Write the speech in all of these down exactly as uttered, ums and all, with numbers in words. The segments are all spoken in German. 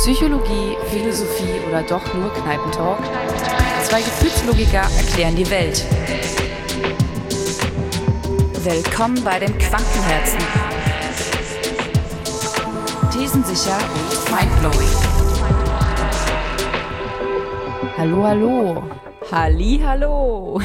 Psychologie, Philosophie oder doch nur Kneipentalk? Zwei Gefühlslogiker erklären die Welt. Willkommen bei den Quantenherzen. Thesensicher und mindblowing. Hallo, hallo. Halli, hallo.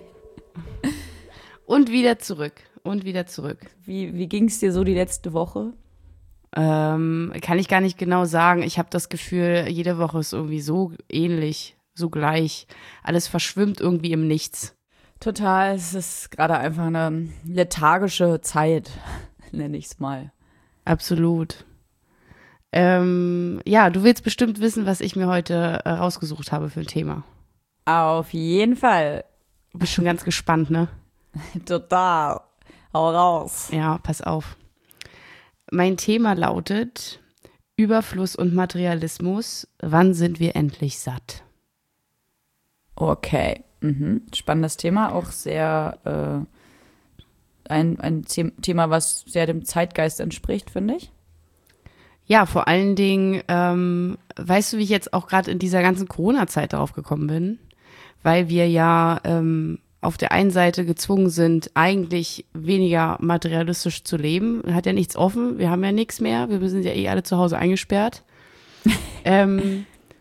Und wieder zurück. Und wieder zurück. Wie, wie ging es dir so die letzte Woche? Ähm, kann ich gar nicht genau sagen. Ich habe das Gefühl, jede Woche ist irgendwie so ähnlich, so gleich. Alles verschwimmt irgendwie im Nichts. Total, es ist gerade einfach eine lethargische Zeit, nenne ich es mal. Absolut. Ähm, ja, du willst bestimmt wissen, was ich mir heute äh, rausgesucht habe für ein Thema. Auf jeden Fall. Du bist schon ganz gespannt, ne? Total. Hau raus. Ja, pass auf. Mein Thema lautet Überfluss und Materialismus. Wann sind wir endlich satt? Okay, mhm. Spannendes Thema, auch sehr äh, ein, ein Thema, was sehr dem Zeitgeist entspricht, finde ich. Ja, vor allen Dingen, ähm, weißt du, wie ich jetzt auch gerade in dieser ganzen Corona-Zeit darauf gekommen bin? Weil wir ja ähm, auf der einen Seite gezwungen sind, eigentlich weniger materialistisch zu leben. Hat ja nichts offen, wir haben ja nichts mehr, wir sind ja eh alle zu Hause eingesperrt. ähm,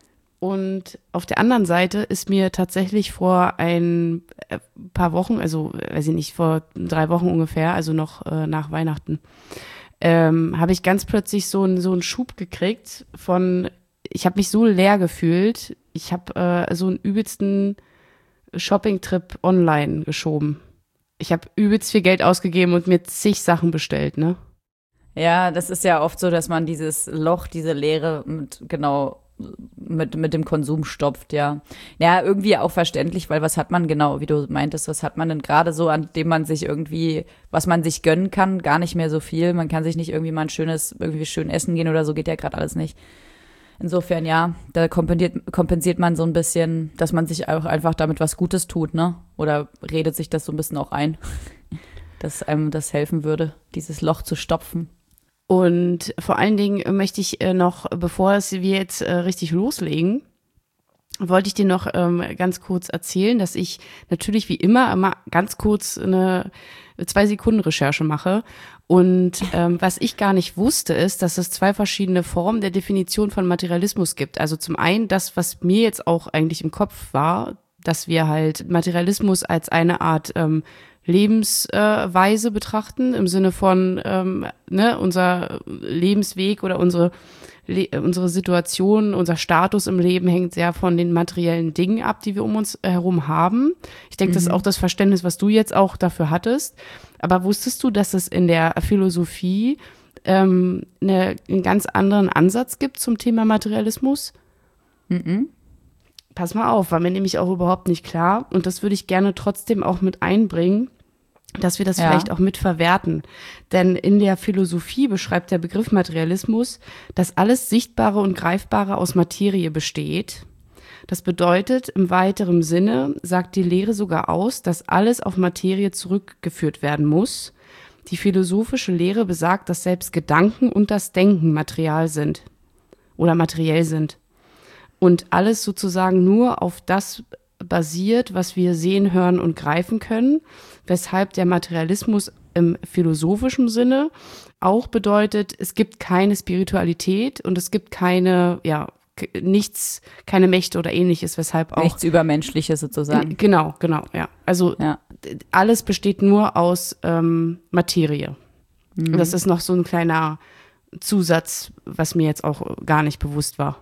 und auf der anderen Seite ist mir tatsächlich vor ein paar Wochen, also weiß ich nicht, vor drei Wochen ungefähr, also noch äh, nach Weihnachten, ähm, habe ich ganz plötzlich so, ein, so einen Schub gekriegt von, ich habe mich so leer gefühlt, ich habe äh, so einen übelsten Shopping-Trip online geschoben. Ich habe übelst viel Geld ausgegeben und mir zig Sachen bestellt, ne? Ja, das ist ja oft so, dass man dieses Loch, diese Leere mit, genau, mit, mit dem Konsum stopft, ja. Ja, irgendwie auch verständlich, weil was hat man genau, wie du meintest, was hat man denn gerade so, an dem man sich irgendwie, was man sich gönnen kann, gar nicht mehr so viel. Man kann sich nicht irgendwie mal ein schönes, irgendwie schön essen gehen oder so, geht ja gerade alles nicht. Insofern, ja, da kompensiert, kompensiert man so ein bisschen, dass man sich auch einfach damit was Gutes tut, ne? Oder redet sich das so ein bisschen auch ein, dass einem das helfen würde, dieses Loch zu stopfen. Und vor allen Dingen möchte ich äh, noch, bevor es wir jetzt äh, richtig loslegen, wollte ich dir noch ähm, ganz kurz erzählen, dass ich natürlich wie immer immer ganz kurz eine zwei Sekunden Recherche mache. Und ähm, was ich gar nicht wusste, ist, dass es zwei verschiedene Formen der Definition von Materialismus gibt. Also zum einen das, was mir jetzt auch eigentlich im Kopf war, dass wir halt Materialismus als eine Art ähm, Lebensweise äh, betrachten, im Sinne von ähm, ne, unser Lebensweg oder unsere Le- unsere Situation, unser Status im Leben hängt sehr von den materiellen Dingen ab, die wir um uns herum haben. Ich denke, mhm. das ist auch das Verständnis, was du jetzt auch dafür hattest. Aber wusstest du, dass es in der Philosophie ähm, eine, einen ganz anderen Ansatz gibt zum Thema Materialismus? Mhm. Pass mal auf, war mir nämlich auch überhaupt nicht klar. Und das würde ich gerne trotzdem auch mit einbringen, dass wir das ja. vielleicht auch mit verwerten. Denn in der Philosophie beschreibt der Begriff Materialismus, dass alles Sichtbare und Greifbare aus Materie besteht. Das bedeutet, im weiteren Sinne sagt die Lehre sogar aus, dass alles auf Materie zurückgeführt werden muss. Die philosophische Lehre besagt, dass selbst Gedanken und das Denken Material sind oder materiell sind. Und alles sozusagen nur auf das basiert, was wir sehen, hören und greifen können, weshalb der Materialismus im philosophischen Sinne auch bedeutet, es gibt keine Spiritualität und es gibt keine, ja, nichts, keine Mächte oder ähnliches, weshalb auch nichts Übermenschliches sozusagen. Genau, genau, ja. Also ja. alles besteht nur aus ähm, Materie. Mhm. Das ist noch so ein kleiner Zusatz, was mir jetzt auch gar nicht bewusst war.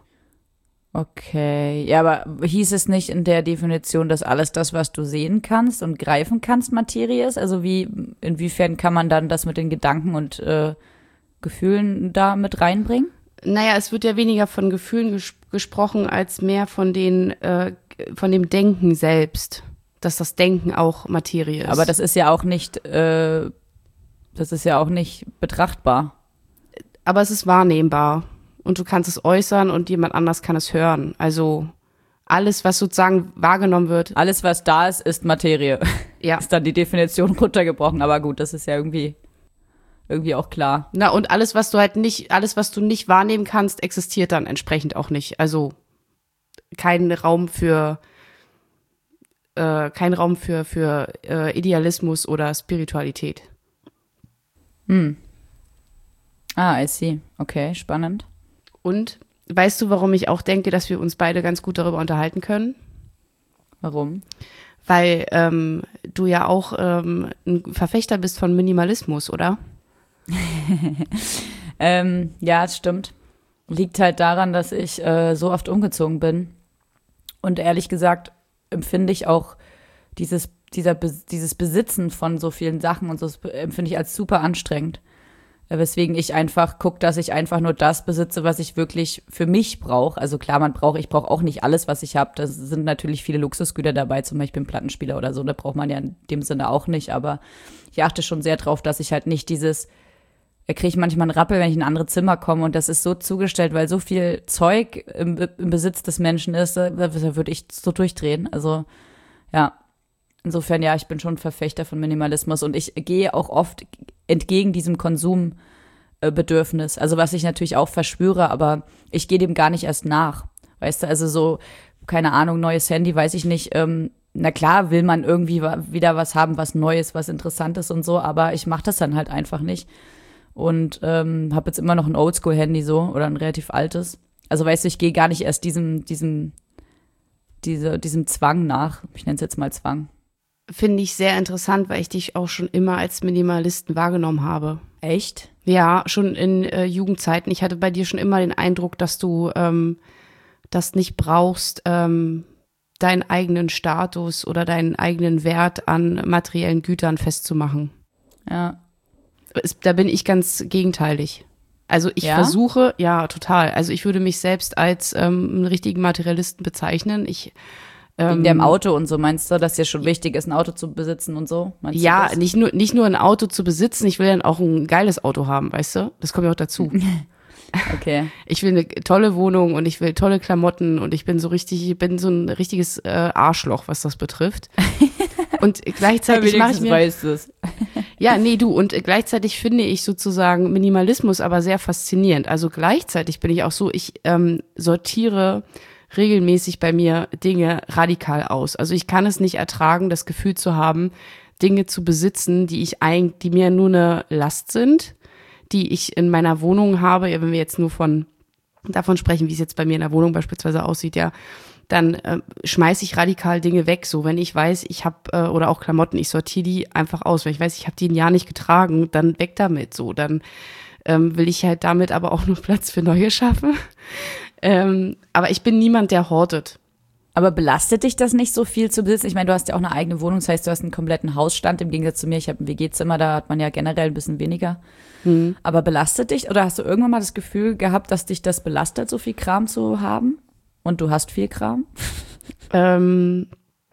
Okay, ja, aber hieß es nicht in der Definition, dass alles das, was du sehen kannst und greifen kannst, Materie ist? Also wie, inwiefern kann man dann das mit den Gedanken und äh, Gefühlen da mit reinbringen? Naja, es wird ja weniger von Gefühlen ges- gesprochen, als mehr von den, äh, von dem Denken selbst, dass das Denken auch Materie ist. Aber das ist ja auch nicht, äh, das ist ja auch nicht betrachtbar. Aber es ist wahrnehmbar. Und du kannst es äußern und jemand anders kann es hören. Also alles, was sozusagen wahrgenommen wird. Alles, was da ist, ist Materie. Ja. Ist dann die Definition runtergebrochen. Aber gut, das ist ja irgendwie irgendwie auch klar. Na, und alles, was du halt nicht, alles, was du nicht wahrnehmen kannst, existiert dann entsprechend auch nicht. Also kein Raum für, äh, kein Raum für, für äh, Idealismus oder Spiritualität. Hm. Ah, I see. Okay, spannend. Und weißt du, warum ich auch denke, dass wir uns beide ganz gut darüber unterhalten können? Warum? Weil ähm, du ja auch ähm, ein Verfechter bist von Minimalismus, oder? ähm, ja, es stimmt. Liegt halt daran, dass ich äh, so oft umgezogen bin. Und ehrlich gesagt empfinde ich auch dieses, dieser, dieses Besitzen von so vielen Sachen und so empfinde ich als super anstrengend. Weswegen ich einfach gucke, dass ich einfach nur das besitze, was ich wirklich für mich brauche. Also klar, man braucht, ich brauche auch nicht alles, was ich habe. Da sind natürlich viele Luxusgüter dabei, zum Beispiel ein Plattenspieler oder so. Da braucht man ja in dem Sinne auch nicht. Aber ich achte schon sehr drauf, dass ich halt nicht dieses, da kriege ich manchmal einen Rappel, wenn ich in ein anderes Zimmer komme. Und das ist so zugestellt, weil so viel Zeug im, im Besitz des Menschen ist, da, da würde ich so durchdrehen. Also ja, insofern ja, ich bin schon ein Verfechter von Minimalismus. Und ich gehe auch oft entgegen diesem Konsumbedürfnis. Also was ich natürlich auch verspüre, aber ich gehe dem gar nicht erst nach. Weißt du, also so, keine Ahnung, neues Handy, weiß ich nicht. Ähm, na klar will man irgendwie wieder was haben, was Neues, was Interessantes und so, aber ich mache das dann halt einfach nicht. Und ähm, habe jetzt immer noch ein Oldschool-Handy so oder ein relativ altes. Also weißt du, ich gehe gar nicht erst diesem, diesem, diese, diesem Zwang nach. Ich nenne es jetzt mal Zwang. Finde ich sehr interessant, weil ich dich auch schon immer als Minimalisten wahrgenommen habe. Echt? Ja, schon in äh, Jugendzeiten. Ich hatte bei dir schon immer den Eindruck, dass du ähm, das nicht brauchst, ähm, deinen eigenen Status oder deinen eigenen Wert an materiellen Gütern festzumachen. Ja. Es, da bin ich ganz gegenteilig. Also ich Ja? versuche, ja, total. Also ich würde mich selbst als ähm, einen richtigen Materialisten bezeichnen. Ich Wegen dem Auto und so, meinst du, dass dir schon wichtig ist, ein Auto zu besitzen und so? Meinst Ja, du das? nicht nur, nicht nur ein Auto zu besitzen, ich will dann auch ein geiles Auto haben, weißt du? Das kommt ja auch dazu. Okay. Ich will eine tolle Wohnung und ich will tolle Klamotten und ich bin so richtig, ich bin so ein richtiges äh, Arschloch, was das betrifft. Und gleichzeitig mache ich mir, weißt du's. ja, nee, du, und gleichzeitig finde ich sozusagen Minimalismus aber sehr faszinierend. Also gleichzeitig bin ich auch so, ich ähm, sortiere regelmäßig bei mir Dinge radikal aus. Also ich kann es nicht ertragen, das Gefühl zu haben, Dinge zu besitzen, die ich eigentlich, die mir nur eine Last sind, die ich in meiner Wohnung habe. Ja, wenn wir jetzt nur von davon sprechen, wie es jetzt bei mir in der Wohnung beispielsweise aussieht, ja, dann äh, schmeiße ich radikal Dinge weg. So, wenn ich weiß, ich habe äh, oder auch Klamotten, ich sortiere die einfach aus. Wenn ich weiß, ich habe die ein Jahr nicht getragen, dann weg damit. So, dann ähm, will ich halt damit aber auch noch Platz für neue schaffen. Ähm, aber ich bin niemand, der hortet. Aber belastet dich das nicht so viel zu besitzen? Ich meine, du hast ja auch eine eigene Wohnung, das heißt, du hast einen kompletten Hausstand. Im Gegensatz zu mir, ich habe ein W G-Zimmer, da hat man ja generell ein bisschen weniger. Mhm. Aber belastet dich oder hast du irgendwann mal das Gefühl gehabt, dass dich das belastet, so viel Kram zu haben? Und du hast viel Kram? Ähm,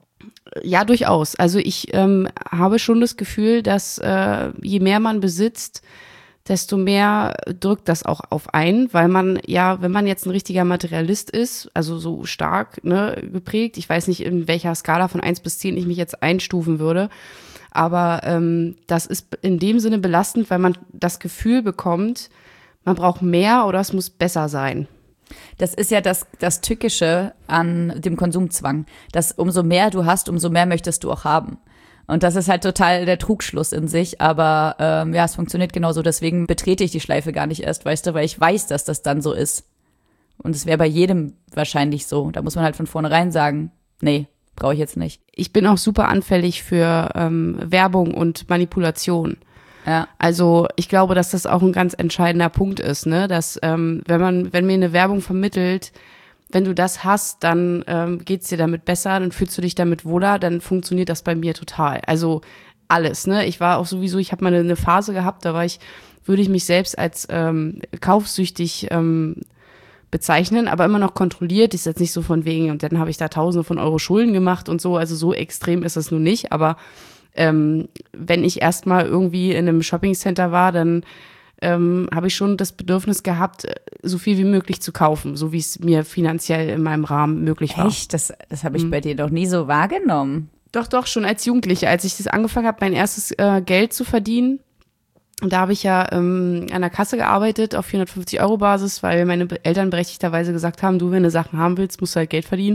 ja, durchaus. Also ich ähm, habe schon das Gefühl, dass äh, je mehr man besitzt, desto mehr drückt das auch auf ein, weil man ja, wenn man jetzt ein richtiger Materialist ist, also so stark ne, geprägt, ich weiß nicht, in welcher Skala von eins bis zehn ich mich jetzt einstufen würde, aber ähm, das ist in dem Sinne belastend, weil man das Gefühl bekommt, man braucht mehr oder es muss besser sein. Das ist ja das, das Tückische an dem Konsumzwang, dass umso mehr du hast, umso mehr möchtest du auch haben. Und das ist halt total der Trugschluss in sich, aber ähm, ja, es funktioniert genauso. Deswegen betrete ich die Schleife gar nicht erst, weißt du, weil ich weiß, dass das dann so ist. Und es wäre bei jedem wahrscheinlich so. Da muss man halt von vornherein sagen, nee, brauche ich jetzt nicht. Ich bin auch super anfällig für ähm, Werbung und Manipulation. Ja. Also ich glaube, dass das auch ein ganz entscheidender Punkt ist, ne, dass ähm, wenn man, wenn mir eine Werbung vermittelt, wenn du das hast, dann ähm, geht's dir damit besser, dann fühlst du dich damit wohler, dann funktioniert das bei mir total. Also alles, ne? Ich war auch sowieso, ich habe mal eine Phase gehabt, da war ich, würde ich mich selbst als ähm, kaufsüchtig ähm, bezeichnen, aber immer noch kontrolliert. Ist jetzt nicht so von wegen, und dann habe ich da Tausende von Euro Schulden gemacht und so. Also so extrem ist es nun nicht. Aber ähm, wenn ich erstmal irgendwie in einem Shoppingcenter war, dann ähm, habe ich schon das Bedürfnis gehabt, so viel wie möglich zu kaufen, so wie es mir finanziell in meinem Rahmen möglich war. Echt? Das, das habe ich mhm. bei dir doch nie so wahrgenommen. Doch, doch, schon als Jugendliche, als ich das angefangen habe, mein erstes äh, Geld zu verdienen, Und da habe ich ja ähm, an der Kasse gearbeitet auf vierhundertfünfzig Euro Basis, weil meine Eltern berechtigterweise gesagt haben, du, wenn du Sachen haben willst, musst du halt Geld verdienen.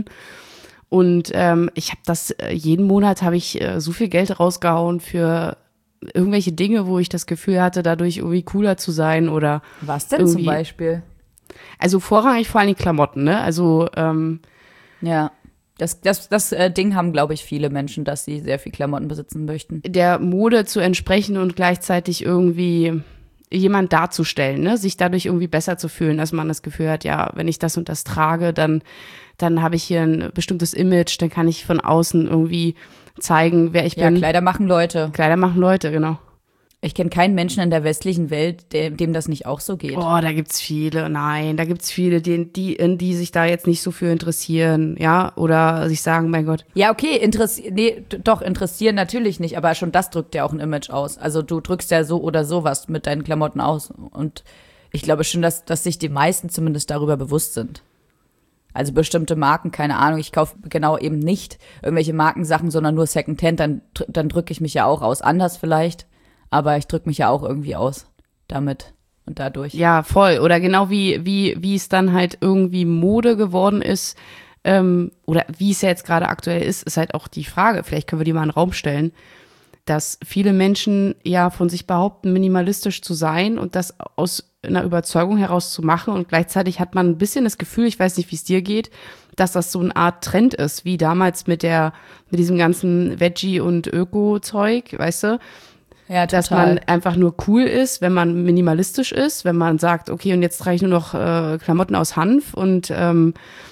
Und ähm, ich habe das, äh, jeden Monat habe ich äh, so viel Geld rausgehauen für irgendwelche Dinge, wo ich das Gefühl hatte, dadurch irgendwie cooler zu sein oder Was denn irgendwie, zum Beispiel? Also vorrangig vor allem die Klamotten, ne? Also ähm, Ja, das, das, das äh, Ding haben, glaube ich, viele Menschen, dass sie sehr viel Klamotten besitzen möchten. der Mode zu entsprechen und gleichzeitig irgendwie jemand darzustellen, ne? Sich dadurch irgendwie besser zu fühlen, dass man das Gefühl hat, ja, wenn ich das und das trage, dann, dann habe ich hier ein bestimmtes Image, dann kann ich von außen irgendwie zeigen, wer ich Ja, bin. Kleider machen Leute. Kleider machen Leute, genau. Ich kenne keinen Menschen in der westlichen Welt, dem, dem das nicht auch so geht. Oh, da gibt's viele, nein, da gibt's viele, die, die, die sich da jetzt nicht so für interessieren, ja, oder sich sagen, mein Gott. Ja, okay, interessieren, nee, d- doch, interessieren natürlich nicht, aber schon das drückt ja auch ein Image aus. Also du drückst ja so oder sowas mit deinen Klamotten aus. Und ich glaube schon, dass, dass sich die meisten zumindest darüber bewusst sind. Also bestimmte Marken, keine Ahnung, ich kaufe genau eben nicht irgendwelche Markensachen, sondern nur Secondhand, dann, dr- dann drücke ich mich ja auch aus. Anders vielleicht, aber ich drücke mich ja auch irgendwie aus damit und dadurch. Ja, voll. Oder genau wie, wie, wie es dann halt irgendwie Mode geworden ist, ähm, oder wie es ja jetzt gerade aktuell ist, ist halt auch die Frage, vielleicht können wir die mal in den Raum stellen, dass viele Menschen ja von sich behaupten, minimalistisch zu sein und das aus einer Überzeugung heraus zu machen. Und gleichzeitig hat man ein bisschen das Gefühl, ich weiß nicht, wie es dir geht, dass das so eine Art Trend ist, wie damals mit der, mit diesem ganzen Veggie- und Öko-Zeug, weißt du? Ja, total. Dass man einfach nur cool ist, wenn man minimalistisch ist, wenn man sagt, okay, und jetzt trage ich nur noch äh, Klamotten aus Hanf und ähm,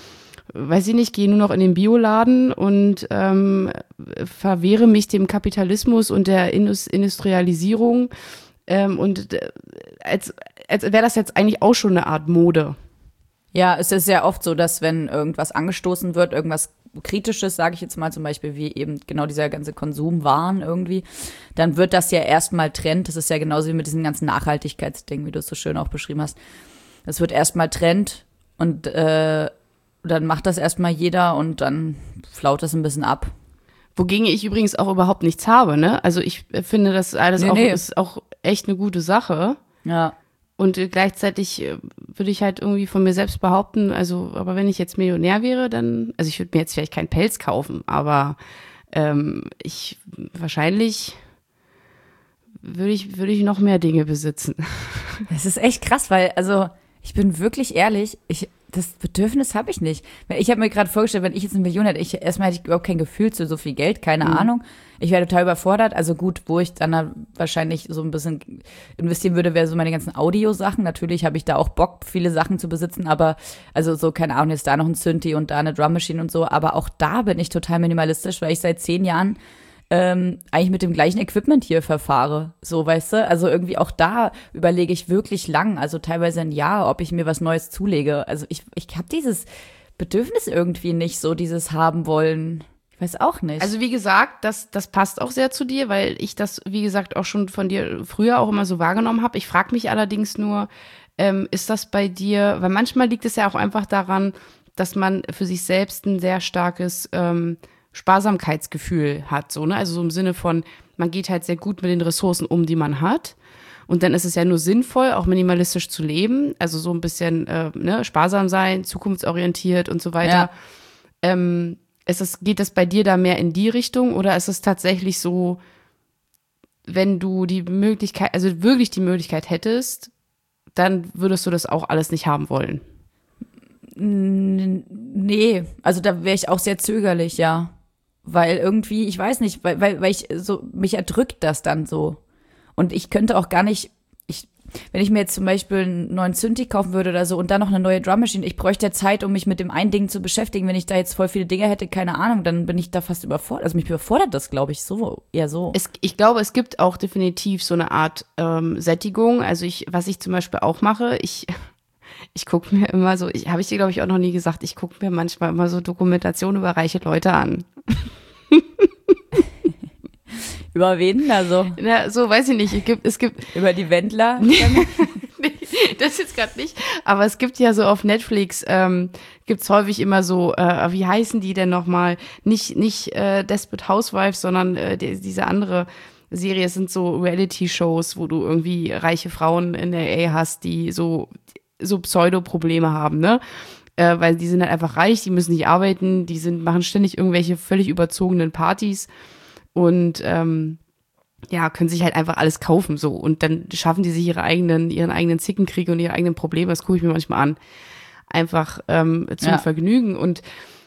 weiß ich nicht, gehe nur noch in den Bioladen und ähm, verwehre mich dem Kapitalismus und der Indus- Industrialisierung ähm, und äh, als, als wäre das jetzt eigentlich auch schon eine Art Mode. Ja, es ist sehr oft so, dass wenn irgendwas angestoßen wird, irgendwas Kritisches, sage ich jetzt mal zum Beispiel, wie eben genau dieser ganze Konsumwahn irgendwie, dann wird das ja erstmal Trend. Das ist ja genauso wie mit diesem ganzen Nachhaltigkeitsding, wie du es so schön auch beschrieben hast. Das wird erstmal Trend und äh, dann macht das erstmal jeder und dann flaut das ein bisschen ab. Wogegen ich übrigens auch überhaupt nichts habe, ne? Also ich finde, das alles Nee, auch nee. ist auch echt eine gute Sache. Ja. Und äh, gleichzeitig äh, würde ich halt irgendwie von mir selbst behaupten, also, aber wenn ich jetzt Millionär wäre, dann, also ich würde mir jetzt vielleicht keinen Pelz kaufen, aber ähm, ich wahrscheinlich würde ich, würde ich noch mehr Dinge besitzen. Das ist echt krass, weil, also, ich bin wirklich ehrlich, ich, das Bedürfnis habe ich nicht. Ich habe mir gerade vorgestellt, wenn ich jetzt eine Million hätte, ich, erstmal hätte ich überhaupt kein Gefühl zu so viel Geld, keine Mhm. Ahnung. Ich wäre total überfordert. Also gut, wo ich dann halt wahrscheinlich so ein bisschen investieren würde, wäre so meine ganzen Audiosachen. Natürlich habe ich da auch Bock, viele Sachen zu besitzen, aber also so, keine Ahnung, jetzt da noch ein Synthi und da eine Drum Machine und so. Aber auch da bin ich total minimalistisch, weil ich seit zehn Jahren ähm, eigentlich mit dem gleichen Equipment hier verfahre. So, weißt du? Also irgendwie auch da überlege ich wirklich lang, also teilweise ein Jahr, ob ich mir was Neues zulege. Also ich, ich habe dieses Bedürfnis irgendwie nicht, so dieses haben wollen. Ich weiß auch nicht. Also wie gesagt, das, das passt auch sehr zu dir, weil ich das, wie gesagt, auch schon von dir früher auch immer so wahrgenommen habe. Ich frage mich allerdings nur, ähm, ist das bei dir, weil manchmal liegt es ja auch einfach daran, dass man für sich selbst ein sehr starkes ähm, Sparsamkeitsgefühl hat, so, ne? Also so im Sinne von, man geht halt sehr gut mit den Ressourcen um, die man hat. Und dann ist es ja nur sinnvoll, auch minimalistisch zu leben, also so ein bisschen äh, ne, sparsam sein, zukunftsorientiert und so weiter. Ja. Ähm, ist es, geht das bei dir da mehr in die Richtung oder ist es tatsächlich so, wenn du die Möglichkeit, also wirklich die Möglichkeit hättest, dann würdest du das auch alles nicht haben wollen? Nee, also da wäre ich auch sehr zögerlich, ja. Weil irgendwie, ich weiß nicht, weil, weil, weil ich so, mich erdrückt das dann so. Und ich könnte auch gar nicht, ich, wenn ich mir jetzt zum Beispiel einen neuen Synthi kaufen würde oder so und dann noch eine neue Drum Machine, ich bräuchte ja Zeit, um mich mit dem einen Ding zu beschäftigen. Wenn ich da jetzt voll viele Dinge hätte, keine Ahnung, dann bin ich da fast überfordert. Also mich überfordert das, glaube ich, so, eher so. Es, ich glaube, es gibt auch definitiv so eine Art ähm, Sättigung. Also ich, was ich zum Beispiel auch mache, ich, ich gucke mir immer so, ich habe ich dir, glaube ich, auch noch nie gesagt, ich gucke mir manchmal immer so Dokumentationen über reiche Leute an. Über wen? Also Na, so, weiß ich nicht. Es gibt, es gibt über die Wendler? nee, das jetzt gerade nicht. Aber es gibt ja so auf Netflix, ähm, gibt's häufig immer so, äh, wie heißen die denn nochmal? Nicht, nicht äh, Desperate Housewives, sondern äh, die, diese andere Serie, es sind so Reality-Shows, wo du irgendwie reiche Frauen in L A hast, die so, so Pseudo-Probleme haben, ne? Äh, weil die sind halt einfach reich, die müssen nicht arbeiten, die sind, machen ständig irgendwelche völlig überzogenen Partys und ähm, ja, können sich halt einfach alles kaufen so. Und dann schaffen die sich ihre eigenen, ihren eigenen Zickenkrieg und ihre eigenen Probleme, das gucke ich mir manchmal an. Einfach ähm, zum Ja. Vergnügen. Und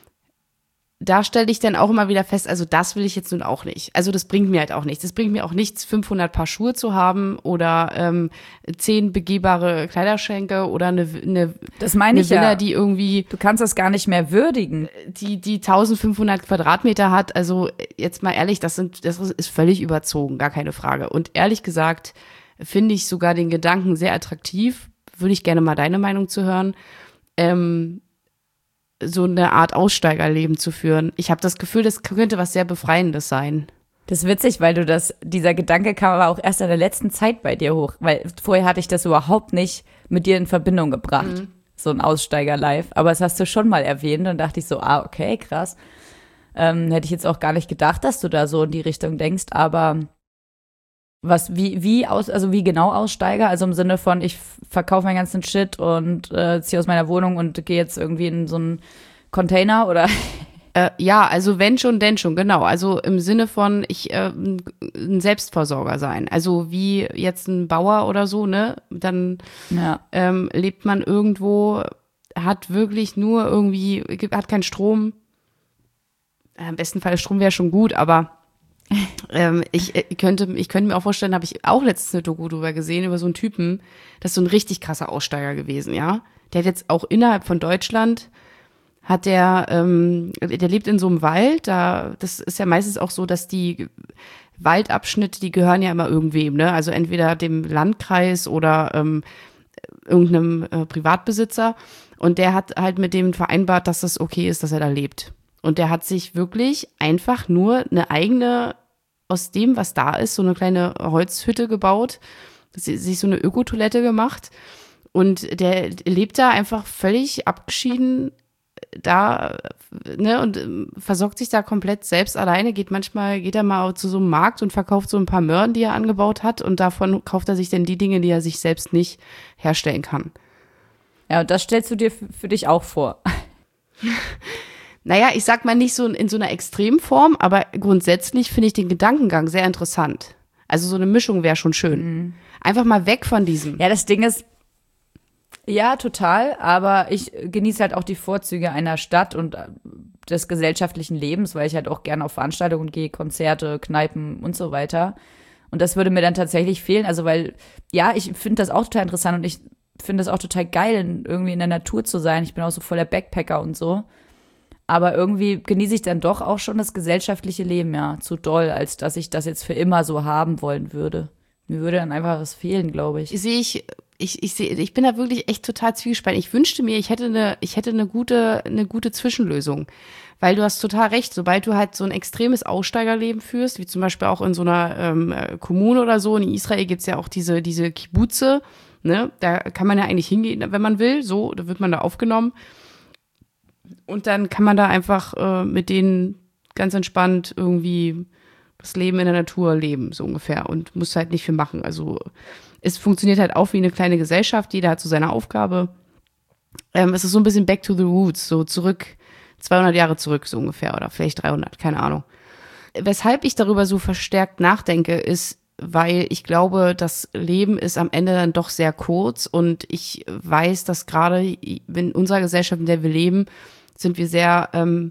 da stelle ich dann auch immer wieder fest, also das will ich jetzt nun auch nicht. Also das bringt mir halt auch nichts. Das bringt mir auch nichts, fünfhundert Paar Schuhe zu haben oder ähm, zehn begehbare Kleiderschränke oder eine, eine, Das meine eine ich Villa, ja. die irgendwie, Du kannst das gar nicht mehr würdigen. die, die eintausendfünfhundert Quadratmeter hat. Also jetzt mal ehrlich, das sind, das ist völlig überzogen, gar keine Frage. Und ehrlich gesagt finde ich sogar den Gedanken sehr attraktiv. Würde ich gerne mal deine Meinung zu hören. Ähm, so eine Art Aussteigerleben zu führen. Ich habe das Gefühl, das könnte was sehr Befreiendes sein. Das ist witzig, weil du das, dieser Gedanke kam aber auch erst in der letzten Zeit bei dir hoch, weil vorher hatte ich das überhaupt nicht mit dir in Verbindung gebracht, mhm. so ein Aussteiger-Live. Aber das hast du schon mal erwähnt und dachte ich so, ah, okay, krass. Ähm, hätte ich jetzt auch gar nicht gedacht, dass du da so in die Richtung denkst, aber was, wie, wie aus, also wie genau Aussteiger? Also im Sinne von, ich verkaufe meinen ganzen Shit und äh, ziehe aus meiner Wohnung und gehe jetzt irgendwie in so einen Container oder? Äh, ja, also wenn schon, denn schon, genau. Also im Sinne von, ich äh, ein Selbstversorger sein. Also wie jetzt ein Bauer oder so, ne? Dann ja. ähm, lebt man irgendwo, hat wirklich nur irgendwie, hat keinen Strom. Im besten Fall Strom wäre schon gut, aber ähm, ich, ich, könnte, ich könnte mir auch vorstellen, habe ich auch letztens eine Doku drüber gesehen, über so einen Typen, das ist so ein richtig krasser Aussteiger gewesen, ja. Der hat jetzt auch innerhalb von Deutschland, hat der, ähm, der lebt in so einem Wald, da, das ist ja meistens auch so, dass die Waldabschnitte, die gehören ja immer irgendwem, ne? Also entweder dem Landkreis oder ähm, irgendeinem äh, Privatbesitzer. Und der hat halt mit dem vereinbart, dass das okay ist, dass er da lebt. Und der hat sich wirklich einfach nur eine eigene, aus dem, was da ist, so eine kleine Holzhütte gebaut, sich so eine Ökotoilette gemacht. Und der lebt da einfach völlig abgeschieden da, ne, und versorgt sich da komplett selbst alleine, geht manchmal, geht er mal zu so einem Markt und verkauft so ein paar Möhren, die er angebaut hat, und davon kauft er sich dann die Dinge, die er sich selbst nicht herstellen kann. Ja, und das stellst du dir f- für dich auch vor. Naja, ich sag mal nicht so in so einer Extremform, aber grundsätzlich finde ich den Gedankengang sehr interessant. Also so eine Mischung wäre schon schön. Mhm. Einfach mal weg von diesem. Ja, das Ding ist, ja, total, aber ich genieße halt auch die Vorzüge einer Stadt und des gesellschaftlichen Lebens, weil ich halt auch gerne auf Veranstaltungen gehe, Konzerte, Kneipen und so weiter. Und das würde mir dann tatsächlich fehlen, also weil, ja, ich finde das auch total interessant und ich finde das auch total geil, in, irgendwie in der Natur zu sein. Ich bin auch so voller Backpacker und so. Aber irgendwie genieße ich dann doch auch schon das gesellschaftliche Leben, ja, zu doll, als dass ich das jetzt für immer so haben wollen würde. Mir würde dann einfach was fehlen, glaube ich. Sehe ich, ich, ich sehe, ich bin da wirklich echt total zwiegespalten. Ich wünschte mir, ich hätte eine, ich hätte eine gute, eine gute Zwischenlösung. Weil du hast total recht, sobald du halt so ein extremes Aussteigerleben führst, wie zum Beispiel auch in so einer ähm, Kommune oder so, in Israel gibt's ja auch diese, diese Kibbuze, ne, da kann man ja eigentlich hingehen, wenn man will, so, da wird man da aufgenommen. Und dann kann man da einfach äh, mit denen ganz entspannt irgendwie das Leben in der Natur leben, so ungefähr. Und muss halt nicht viel machen. Also es funktioniert halt auch wie eine kleine Gesellschaft. Jeder hat so seine Aufgabe. Ähm, es ist so ein bisschen back to the roots, so zurück, zweihundert Jahre zurück so ungefähr. Oder vielleicht dreihundert, keine Ahnung. Weshalb ich darüber so verstärkt nachdenke, ist, weil ich glaube, das Leben ist am Ende dann doch sehr kurz. Und ich weiß, dass gerade in unserer Gesellschaft, in der wir leben, sind wir sehr ähm,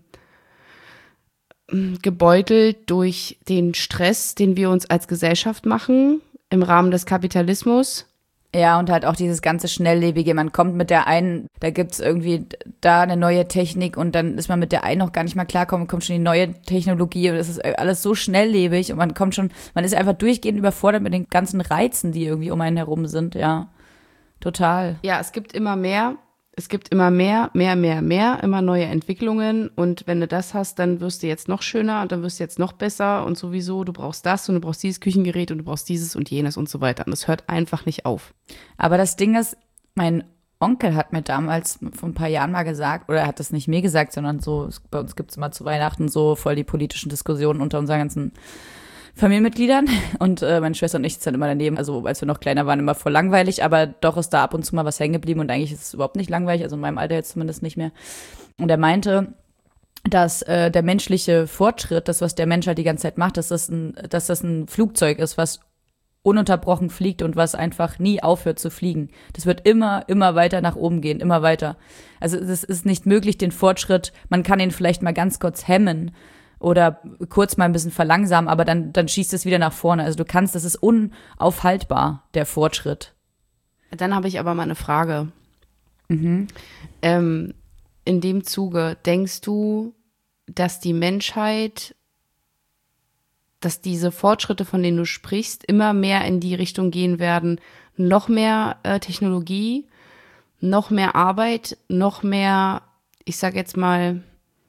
gebeutelt durch den Stress, den wir uns als Gesellschaft machen im Rahmen des Kapitalismus. Ja, und halt auch dieses ganze Schnelllebige. Man kommt mit der einen, da gibt's irgendwie da eine neue Technik und dann ist man mit der einen noch gar nicht mal klarkommen, kommt schon die neue Technologie und es ist alles so schnelllebig und man kommt schon, man ist einfach durchgehend überfordert mit den ganzen Reizen, die irgendwie um einen herum sind, ja. Total. Ja, es gibt immer mehr. Es gibt immer mehr, mehr, mehr, mehr, immer neue Entwicklungen, und wenn du das hast, dann wirst du jetzt noch schöner und dann wirst du jetzt noch besser und sowieso, du brauchst das und du brauchst dieses Küchengerät und du brauchst dieses und jenes und so weiter, und das hört einfach nicht auf. Aber das Ding ist, mein Onkel hat mir damals vor ein paar Jahren mal gesagt, oder er hat das nicht mir gesagt, sondern so, bei uns gibt's immer zu Weihnachten so voll die politischen Diskussionen unter unseren ganzen Familienmitgliedern und äh, meine Schwester und ich sitzen dann immer daneben, also als wir noch kleiner waren, immer voll langweilig, aber doch ist da ab und zu mal was hängen geblieben und eigentlich ist es überhaupt nicht langweilig, also in meinem Alter jetzt zumindest nicht mehr. Und er meinte, dass äh, der menschliche Fortschritt, das, was der Mensch halt die ganze Zeit macht, dass das ein, dass das ein Flugzeug ist, was ununterbrochen fliegt und was einfach nie aufhört zu fliegen. Das wird immer, immer weiter nach oben gehen, immer weiter. Also es ist nicht möglich, den Fortschritt, man kann ihn vielleicht mal ganz kurz hemmen oder kurz mal ein bisschen verlangsamen, aber dann, dann schießt es wieder nach vorne. Also du kannst, das ist unaufhaltbar, der Fortschritt. Dann habe ich aber mal eine Frage. Mhm. Ähm, in dem Zuge, denkst du, dass die Menschheit, dass diese Fortschritte, von denen du sprichst, immer mehr in die Richtung gehen werden, noch mehr äh, Technologie, noch mehr Arbeit, noch mehr, ich sag jetzt mal,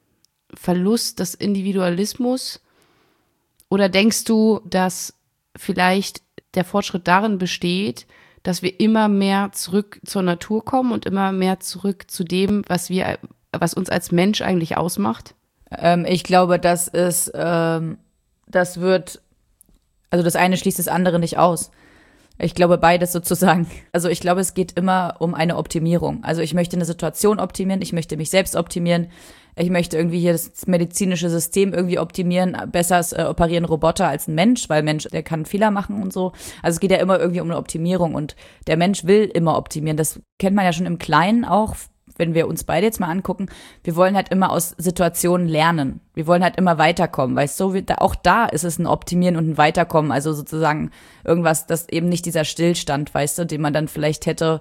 Verlust des Individualismus? Oder denkst du, dass vielleicht der Fortschritt darin besteht, dass wir immer mehr zurück zur Natur kommen und immer mehr zurück zu dem, was wir, was uns als Mensch eigentlich ausmacht? Ähm, ich glaube, das ist, ähm, das wird, also das eine schließt das andere nicht aus. Ich glaube, beides sozusagen. Also ich glaube, es geht immer um eine Optimierung. Also ich möchte eine Situation optimieren, ich möchte mich selbst optimieren, ich möchte irgendwie hier das medizinische System irgendwie optimieren. Besser äh, operieren Roboter als ein Mensch, weil Mensch, der kann Fehler machen und so. Also es geht ja immer irgendwie um eine Optimierung und der Mensch will immer optimieren. Das kennt man ja schon im Kleinen auch, wenn wir uns beide jetzt mal angucken. Wir wollen halt immer aus Situationen lernen. Wir wollen halt immer weiterkommen, weißt du? Auch da ist es ein Optimieren und ein Weiterkommen. Also sozusagen irgendwas, das eben nicht dieser Stillstand, weißt du, den man dann vielleicht hätte,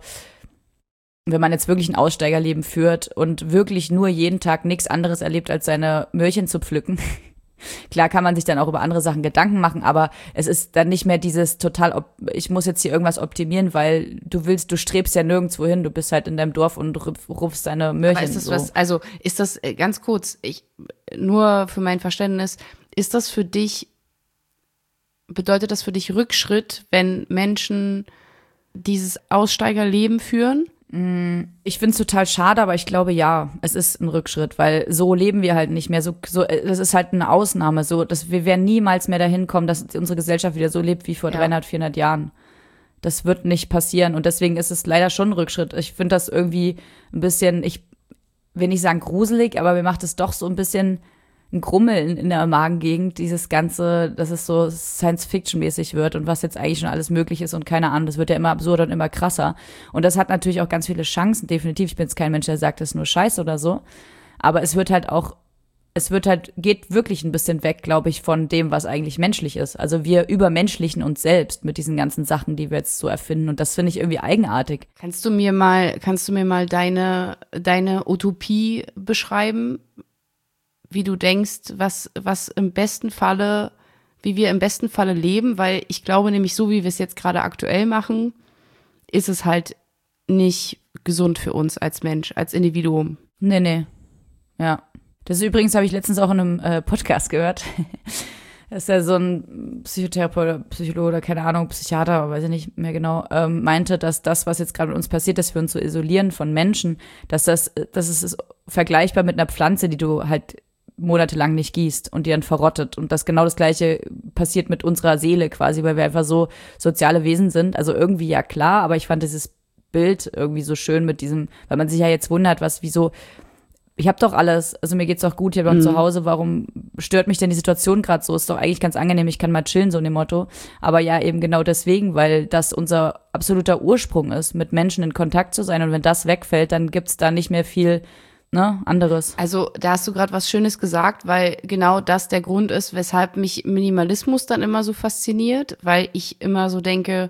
wenn man jetzt wirklich ein Aussteigerleben führt und wirklich nur jeden Tag nichts anderes erlebt, als seine Möhrchen zu pflücken. Klar kann man sich dann auch über andere Sachen Gedanken machen, aber es ist dann nicht mehr dieses total, ich muss jetzt hier irgendwas optimieren, weil du willst, du strebst ja nirgendwo hin, du bist halt in deinem Dorf und rufst deine Möhrchen. Aber ist das so. was, also ist das, ganz kurz, ich, nur für mein Verständnis, ist das für dich, bedeutet das für dich Rückschritt, wenn Menschen dieses Aussteigerleben führen? Ich finde es total schade, aber ich glaube, ja, es ist ein Rückschritt, weil so leben wir halt nicht mehr. So, so, das ist halt eine Ausnahme. So, dass wir werden niemals mehr dahin kommen, dass unsere Gesellschaft wieder so lebt wie vor ja. dreihundert, vierhundert Jahren. Das wird nicht passieren und deswegen ist es leider schon ein Rückschritt. Ich finde das irgendwie ein bisschen, ich will nicht sagen gruselig, aber mir macht es doch so ein bisschen ein Grummeln in der Magengegend, dieses Ganze, dass es so Science-Fiction-mäßig wird und was jetzt eigentlich schon alles möglich ist und keine Ahnung, das wird ja immer absurder und immer krasser. Und das hat natürlich auch ganz viele Chancen, definitiv. Ich bin jetzt kein Mensch, der sagt, das ist nur Scheiße oder so. Aber es wird halt auch, es wird halt, geht wirklich ein bisschen weg, glaube ich, von dem, was eigentlich menschlich ist. Also wir übermenschlichen uns selbst mit diesen ganzen Sachen, die wir jetzt so erfinden. Und das finde ich irgendwie eigenartig. Kannst du mir mal, kannst du mir mal deine, deine Utopie beschreiben? Wie du denkst, was, was im besten Falle, wie wir im besten Falle leben, weil ich glaube nämlich, so wie wir es jetzt gerade aktuell machen, ist es halt nicht gesund für uns als Mensch, als Individuum. Nee, nee. Ja. Das ist übrigens, habe ich letztens auch in einem äh, Podcast gehört. Das ist ja so ein Psychotherapeut, Psychologe oder keine Ahnung, Psychiater, weiß ich nicht mehr genau, ähm, meinte, dass das, was jetzt gerade mit uns passiert, dass wir uns so isolieren von Menschen, dass das, das ist vergleichbar mit einer Pflanze, die du halt monatelang nicht gießt und die dann verrottet. Und das genau das Gleiche passiert mit unserer Seele quasi, weil wir einfach so soziale Wesen sind. Also irgendwie ja klar, aber ich fand dieses Bild irgendwie so schön mit diesem, weil man sich ja jetzt wundert, was, wieso, ich habe doch alles, also mir geht's doch gut, ich habe doch mhm. zu Hause, warum stört mich denn die Situation gerade so? Ist doch eigentlich ganz angenehm, ich kann mal chillen, so in dem Motto. Aber ja, eben genau deswegen, weil das unser absoluter Ursprung ist, mit Menschen in Kontakt zu sein. Und wenn das wegfällt, dann gibt's da nicht mehr viel Ne, anderes. Also da hast du gerade was Schönes gesagt, weil genau das der Grund ist, weshalb mich Minimalismus dann immer so fasziniert, weil ich immer so denke,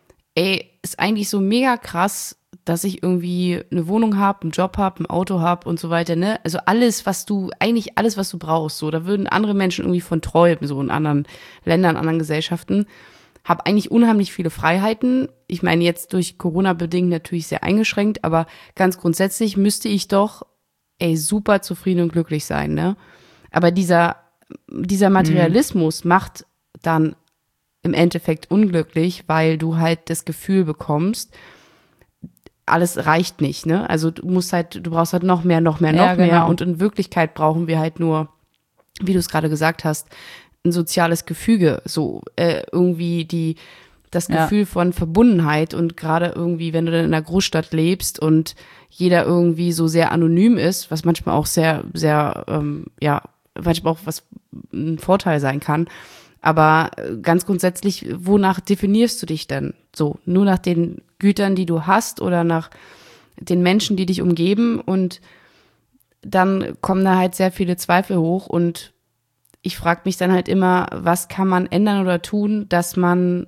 ey, ist eigentlich so mega krass, dass ich irgendwie eine Wohnung habe, einen Job habe, ein Auto habe und so weiter, ne? Also alles, was du, eigentlich alles, was du brauchst, so, da würden andere Menschen irgendwie von träumen, so in anderen Ländern, anderen Gesellschaften. Habe eigentlich unheimlich viele Freiheiten. Ich meine, jetzt durch Corona bedingt natürlich sehr eingeschränkt, aber ganz grundsätzlich müsste ich doch ey, super zufrieden und glücklich sein, ne? Aber dieser, dieser Materialismus mhm. macht dann im Endeffekt unglücklich, weil du halt das Gefühl bekommst, alles reicht nicht, ne? Also du musst halt, du brauchst halt noch mehr, noch mehr, noch ja, genau. mehr. Und in Wirklichkeit brauchen wir halt nur, wie du es gerade gesagt hast, ein soziales Gefüge, so äh, irgendwie die das Gefühl ja. von Verbundenheit und gerade irgendwie, wenn du dann in einer Großstadt lebst und jeder irgendwie so sehr anonym ist, was manchmal auch sehr, sehr, ähm, ja, manchmal auch was ein Vorteil sein kann. Aber ganz grundsätzlich, wonach definierst du dich denn? So, nur nach den Gütern, die du hast oder nach den Menschen, die dich umgeben, und dann kommen da halt sehr viele Zweifel hoch und ich frage mich dann halt immer, was kann man ändern oder tun, dass man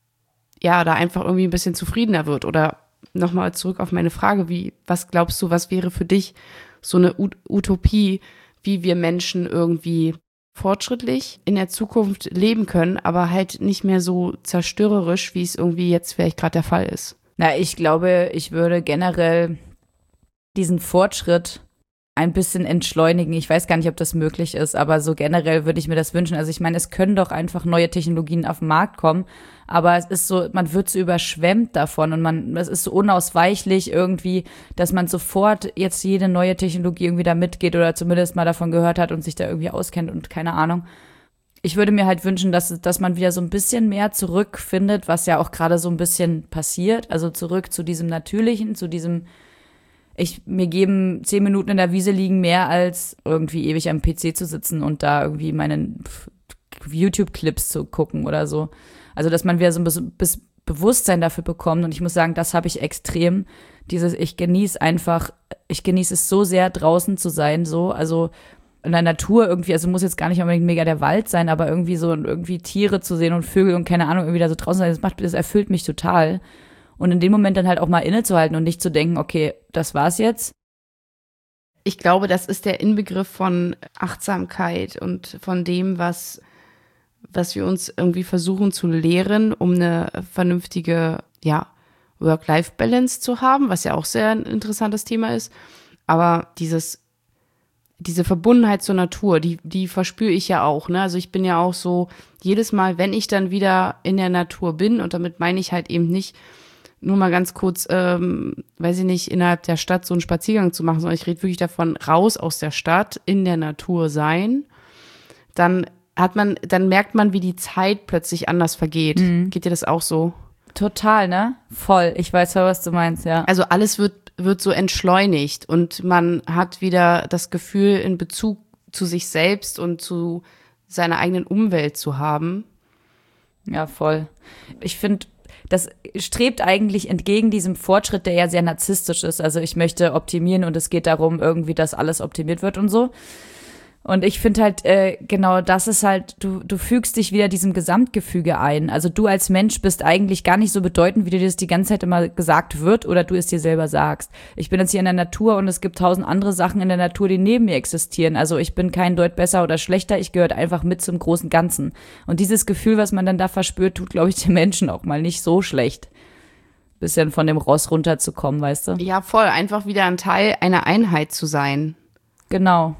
ja da einfach irgendwie ein bisschen zufriedener wird. Oder nochmal zurück auf meine Frage, wie, was glaubst du, was wäre für dich so eine Ut- Utopie, wie wir Menschen irgendwie fortschrittlich in der Zukunft leben können, aber halt nicht mehr so zerstörerisch, wie es irgendwie jetzt vielleicht gerade der Fall ist? Na, ich glaube, ich würde generell diesen Fortschritt ein bisschen entschleunigen. Ich weiß gar nicht, ob das möglich ist, aber so generell würde ich mir das wünschen. Also ich meine, es können doch einfach neue Technologien auf den Markt kommen, aber es ist so, man wird so überschwemmt davon und man, es ist so unausweichlich irgendwie, dass man sofort jetzt jede neue Technologie irgendwie da mitgeht oder zumindest mal davon gehört hat und sich da irgendwie auskennt und keine Ahnung. Ich würde mir halt wünschen, dass, dass man wieder so ein bisschen mehr zurückfindet, was ja auch gerade so ein bisschen passiert, also zurück zu diesem Natürlichen, zu diesem Ich, mir geben zehn Minuten in der Wiese liegen mehr als irgendwie ewig am P C zu sitzen und da irgendwie meine YouTube-Clips zu gucken oder so. Also, dass man wieder so ein bisschen Bewusstsein dafür bekommt. Und ich muss sagen, das habe ich extrem. Dieses, ich genieße einfach, ich genieße es so sehr, draußen zu sein, so. Also in der Natur irgendwie, also muss jetzt gar nicht unbedingt mega der Wald sein, aber irgendwie so irgendwie Tiere zu sehen und Vögel und keine Ahnung, irgendwie da so draußen sein, das macht, das erfüllt mich total. Und in dem Moment dann halt auch mal innezuhalten und nicht zu denken, okay, das war's jetzt. Ich glaube, das ist der Inbegriff von Achtsamkeit und von dem, was, was wir uns irgendwie versuchen zu lehren, um eine vernünftige, ja, Work-Life-Balance zu haben, was ja auch sehr ein interessantes Thema ist. Aber dieses, diese Verbundenheit zur Natur, die, die verspüre ich ja auch, ne? Also ich bin ja auch so, jedes Mal, wenn ich dann wieder in der Natur bin, und damit meine ich halt eben nicht, nur mal ganz kurz, ähm, weiß ich nicht, innerhalb der Stadt so einen Spaziergang zu machen, sondern ich rede wirklich davon, raus aus der Stadt, in der Natur sein, dann hat man, dann merkt man, wie die Zeit plötzlich anders vergeht. Mhm. Geht dir das auch so? Total, ne? Voll. Ich weiß voll, was du meinst, ja. Also alles wird, wird so entschleunigt und man hat wieder das Gefühl, in Bezug zu sich selbst und zu seiner eigenen Umwelt zu haben. Ja, voll. Ich finde, das strebt eigentlich entgegen diesem Fortschritt, der ja sehr narzisstisch ist. Also ich möchte optimieren und es geht darum, irgendwie, dass alles optimiert wird und so. Und ich finde halt, äh, genau, das ist halt, du, du fügst dich wieder diesem Gesamtgefüge ein. Also du als Mensch bist eigentlich gar nicht so bedeutend, wie dir das die ganze Zeit immer gesagt wird oder du es dir selber sagst. Ich bin jetzt hier in der Natur und es gibt tausend andere Sachen in der Natur, die neben mir existieren. Also ich bin kein Deut besser oder schlechter, ich gehöre einfach mit zum großen Ganzen. Und dieses Gefühl, was man dann da verspürt, tut, glaube ich, den Menschen auch mal nicht so schlecht. Bisschen von dem Ross runterzukommen, weißt du? Ja, voll. Einfach wieder ein Teil einer Einheit zu sein. Genau.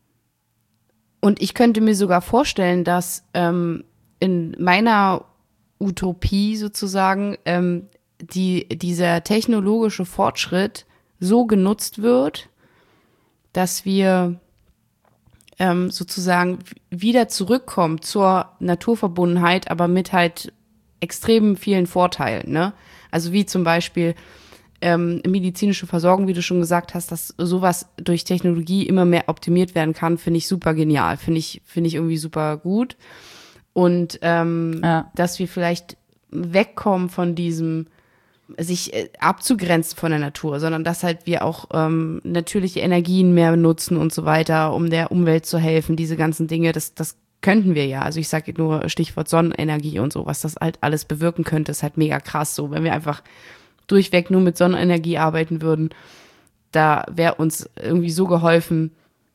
Und ich könnte mir sogar vorstellen, dass ähm, in meiner Utopie sozusagen ähm, die, dieser technologische Fortschritt so genutzt wird, dass wir ähm, sozusagen wieder zurückkommen zur Naturverbundenheit, aber mit halt extrem vielen Vorteilen, ne? Also wie zum Beispiel Ähm, medizinische Versorgung, wie du schon gesagt hast, dass sowas durch Technologie immer mehr optimiert werden kann, finde ich super genial, finde ich, finde ich irgendwie super gut. Und ähm, ja. dass wir vielleicht wegkommen von diesem, sich äh, abzugrenzen von der Natur, sondern dass halt wir auch ähm, natürliche Energien mehr nutzen und so weiter, um der Umwelt zu helfen, diese ganzen Dinge, das, das könnten wir ja. Also ich sage nur Stichwort Sonnenenergie und so, was das halt alles bewirken könnte, ist halt mega krass so, wenn wir einfach durchweg nur mit Sonnenenergie arbeiten würden, da wäre uns irgendwie so geholfen.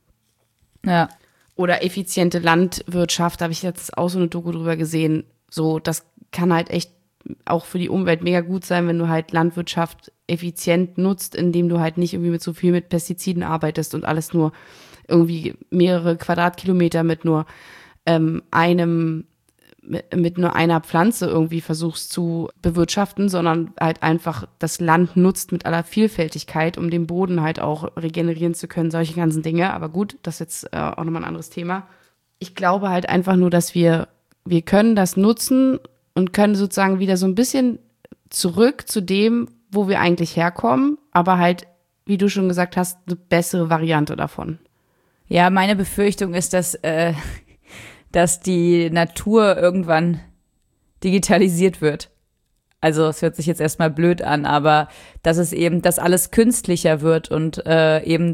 Ja. Oder effiziente Landwirtschaft, da habe ich jetzt auch so eine Doku drüber gesehen. So, das kann halt echt auch für die Umwelt mega gut sein, wenn du halt Landwirtschaft effizient nutzt, indem du halt nicht irgendwie mit so viel mit Pestiziden arbeitest und alles nur irgendwie mehrere Quadratkilometer mit nur ähm, einem mit nur einer Pflanze irgendwie versuchst zu bewirtschaften, sondern halt einfach das Land nutzt mit aller Vielfältigkeit, um den Boden halt auch regenerieren zu können, solche ganzen Dinge. Aber gut, das ist jetzt äh, auch nochmal ein anderes Thema. Ich glaube halt einfach nur, dass wir, wir können das nutzen und können sozusagen wieder so ein bisschen zurück zu dem, wo wir eigentlich herkommen, aber halt, wie du schon gesagt hast, eine bessere Variante davon. Ja, meine Befürchtung ist, dass, äh, dass die Natur irgendwann digitalisiert wird. Also es hört sich jetzt erstmal blöd an, aber dass es eben, dass alles künstlicher wird und äh, eben